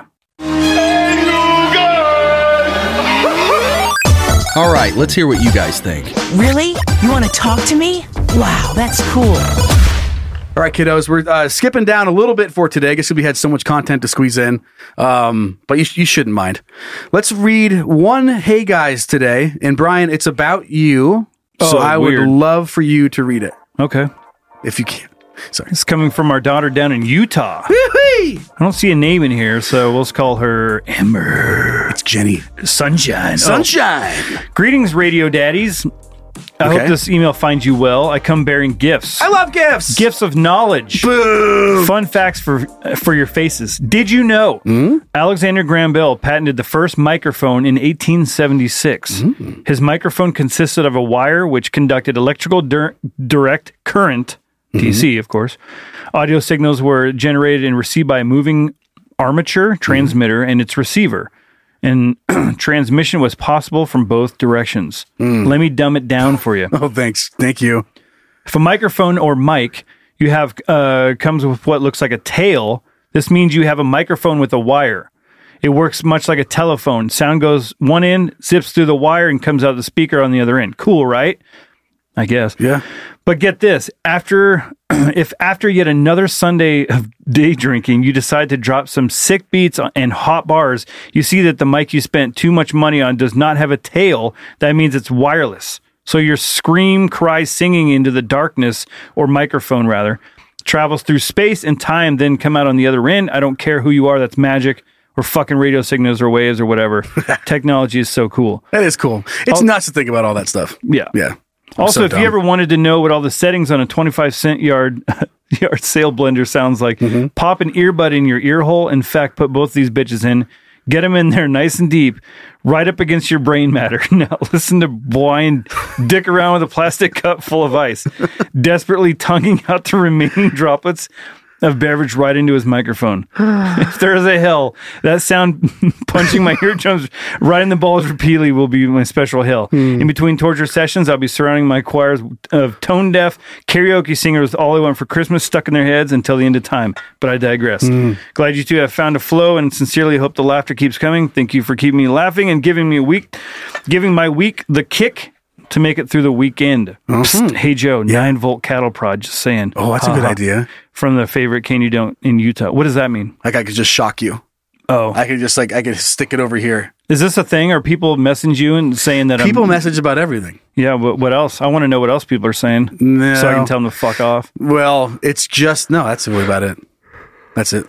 S13: All right, let's hear what you guys think.
S6: Really? You want to talk to me? Wow, that's cool.
S5: All right, kiddos, we're uh, skipping down a little bit for today. I guess we had so much content to squeeze in, um, but you, you shouldn't mind. Let's read one Hey Guys today. And Brian, it's about you. So
S4: Oh,
S5: I
S4: weird.
S5: would love for you to read it.
S4: Okay.
S5: If you can. Sorry.
S4: It's coming from our daughter down in Utah. I don't see a name in here, so we'll just call her Ember.
S5: It's Jenny.
S4: Sunshine.
S5: Sunshine.
S4: Oh. Greetings, Radio Daddies. I
S5: Okay.
S4: hope this email finds you well. I come bearing gifts.
S5: I love gifts.
S4: Gifts of knowledge.
S5: Boo.
S4: Fun facts for for your faces. Did you know
S5: Mm?
S4: Alexander Graham Bell patented the first microphone in eighteen seventy-six?
S5: Mm.
S4: His microphone consisted of a wire which conducted electrical dir- direct current, D C,
S5: Mm-hmm.
S4: of course. Audio signals were generated and received by a moving armature transmitter and its receiver. And transmission was possible from both directions. Let me dumb it down for you.
S5: Oh, thanks. Thank you.
S4: If a microphone or mic you have uh, comes with what looks like a tail, this means you have a microphone with a wire. It works much like a telephone. Sound goes one end, zips through the wire, and comes out the speaker on the other end. Cool, right? I guess.
S5: Yeah.
S4: But get this, after if after yet another Sunday of day drinking, you decide to drop some sick beats and hot bars, you see that the mic you spent too much money on does not have a tail. That means it's wireless. So your scream, cry, singing into the darkness, or microphone rather, travels through space and time, then come out on the other end. I don't care who you are, that's magic, or fucking radio signals or waves or whatever. Technology is so cool.
S5: That is cool. It's
S4: Oh.
S5: nuts to think about all that stuff.
S4: Yeah.
S5: Yeah. I'm
S4: Also,
S5: so
S4: if
S5: dumb.
S4: you ever wanted to know what all the settings on a twenty-five cent yard yard sale blender sounds like,
S5: Mm-hmm.
S4: pop an earbud in your ear hole. In fact, put both these bitches in. Get them in there nice and deep, right up against your brain matter. Now listen to Brian dick around with a plastic cup full of ice, desperately tonguing out the remaining droplets of beverage right into his microphone. If there is a hell, that sound punching my eardrums right in the balls repeatedly will be my special hell. In between torture sessions, I'll be surrounding my choirs of tone deaf karaoke singers with all they want for Christmas stuck in their heads until the end of time. But I digress. Glad you two have found a flow and sincerely hope the laughter keeps coming. Thank you for keeping me laughing and giving me a week, giving my week the kick to make it through the weekend. Psst, hey Joe, nine volt cattle prod, just saying.
S5: Oh, that's a good idea.
S4: From the favorite Can You Don't in Utah. What does that mean?
S5: Like I could just shock you.
S4: Oh.
S5: I could just like, I could stick it over here.
S4: Is this a thing? Are people messaging you and saying that
S5: People
S4: I'm,
S5: message about everything.
S4: Yeah, what, what else? I want to know what else people are saying.
S5: No.
S4: So I can tell them to fuck off.
S5: Well, it's just, no, that's really about it. That's it.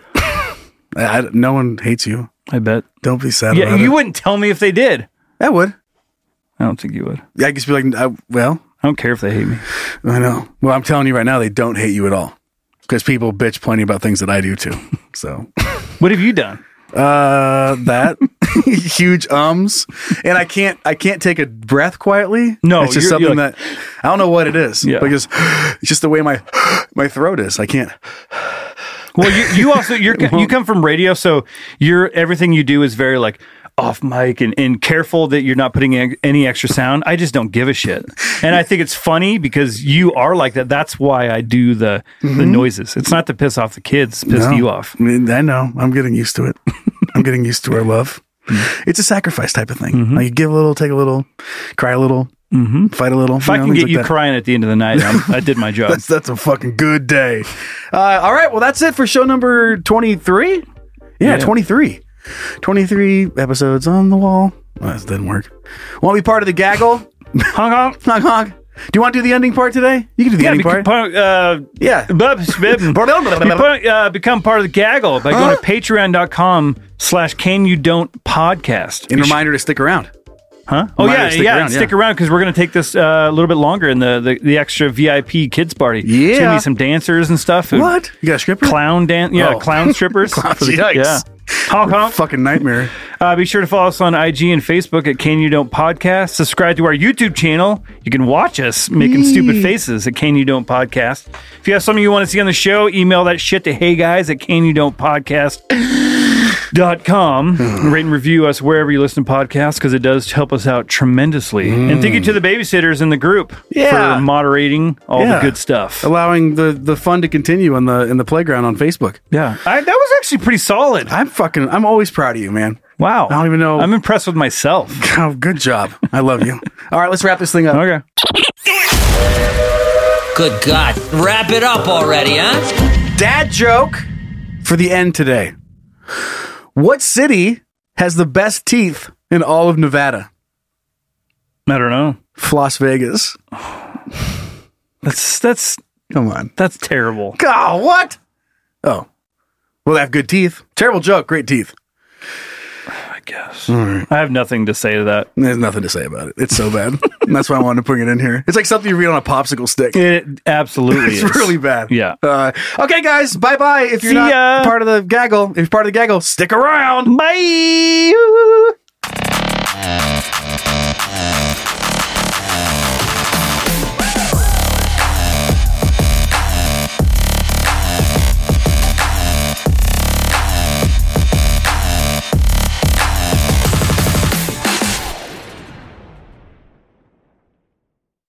S5: I, I- no one hates you.
S4: I bet.
S5: Don't be sad
S4: Yeah,
S5: about
S4: you
S5: it.
S4: wouldn't tell me if they did.
S5: I would.
S4: I don't think you would.
S5: Yeah, I just be like, I, well,
S4: I don't care if they hate me.
S5: I know. Well, I'm telling you right now, they don't hate you at all. Because people bitch plenty about things that I do too. So,
S4: what have you done?
S5: Uh, that huge ums, and I can't, I can't take a breath quietly.
S4: No,
S5: it's just
S4: you're-
S5: something
S4: you're like-
S5: that I don't know what it is.
S4: Yeah.
S5: Because it's just the way my my throat is. I can't.
S4: Well, you, you also you're you come from radio, so you're everything you do is very like off mic and, and careful that you're not putting in any extra sound. I just don't give a shit, and I think it's funny because you are like that. That's why I do the the noises. It's not to piss off the kids, it's piss
S5: No.
S4: you off.
S5: I mean, I know. I'm getting used to it. I'm getting used to our love. It's a sacrifice type of thing.
S4: Mm-hmm.
S5: Like you give a little, take a little, cry a little, fight a little.
S4: If I can
S5: things
S4: get
S5: like
S4: you
S5: that.
S4: crying at the end of the night, I'm, I did my job.
S5: That's that's a fucking good day. Uh, all right, well that's it for show number twenty-three. Yeah,
S4: Yeah.
S5: twenty-three. twenty-three episodes on the wall. Well, that didn't work. Want to be part of the gaggle?
S4: honk honk
S5: honk honk. Do you want to do the ending part today? You can do the
S4: Yeah,
S5: ending
S4: become
S5: part.
S4: part, uh,
S5: Yeah.
S4: bub- bib- Become, uh, become part of the gaggle by going to patreon.com slash can you don't podcast.
S5: And reminder to stick around.
S4: Huh? Oh,
S5: Reminder
S4: yeah,
S5: to stick
S4: yeah.
S5: around,
S4: and
S5: yeah.
S4: stick around because we're going to take this uh, a little bit longer in the, the, the extra V I P kids party.
S5: Yeah.
S4: There's going to be some dancers and stuff. and
S5: What? You got a stripper?
S4: Clown dance. Yeah,
S5: Oh.
S4: clown strippers.
S5: Clown-
S4: For the-
S5: Yikes.
S4: Yeah. Honk, honk.
S5: Fucking nightmare.
S4: Uh, be sure to follow us on I G and Facebook at Can You Don't Podcast. Subscribe to our YouTube channel. You can watch us making
S5: Yee.
S4: stupid faces at Can You Don't Podcast. If you have something you want to see on the show, email that shit to hey guys at Can You Don't Podcast Dot com. Rate and review us wherever you listen to podcasts because it does help us out tremendously. Mm. And thank you to the babysitters in the group
S5: yeah.
S4: for moderating all yeah. the good stuff,
S5: allowing the, the fun to continue on the in the playground on Facebook.
S4: Yeah, I, that was actually pretty solid.
S5: I'm fucking. I'm always proud of you, man.
S4: Wow,
S5: I don't even know.
S4: I'm impressed with myself.
S5: Oh, good job. I love you. All right, let's wrap this thing up.
S4: Okay.
S14: Good God, wrap it up already, huh?
S5: Dad joke for the end today. What city has the best teeth in all of Nevada?
S4: I don't know.
S5: Las Vegas.
S4: That's that's
S5: come on.
S4: That's terrible.
S5: God, what? Oh, well, they have good teeth. Terrible joke. Great teeth.
S4: I guess. Right. I have nothing to say to that.
S5: There's nothing to say about it. It's so bad. And that's why I wanted to bring it in here. It's like something you read on a popsicle stick.
S4: It absolutely
S5: it's
S4: is.
S5: really bad.
S4: Yeah.
S5: Uh, okay, guys. Bye bye. If you're
S4: See
S5: not
S4: ya.
S5: part of the gaggle, if you're part of the gaggle, stick around.
S4: Bye.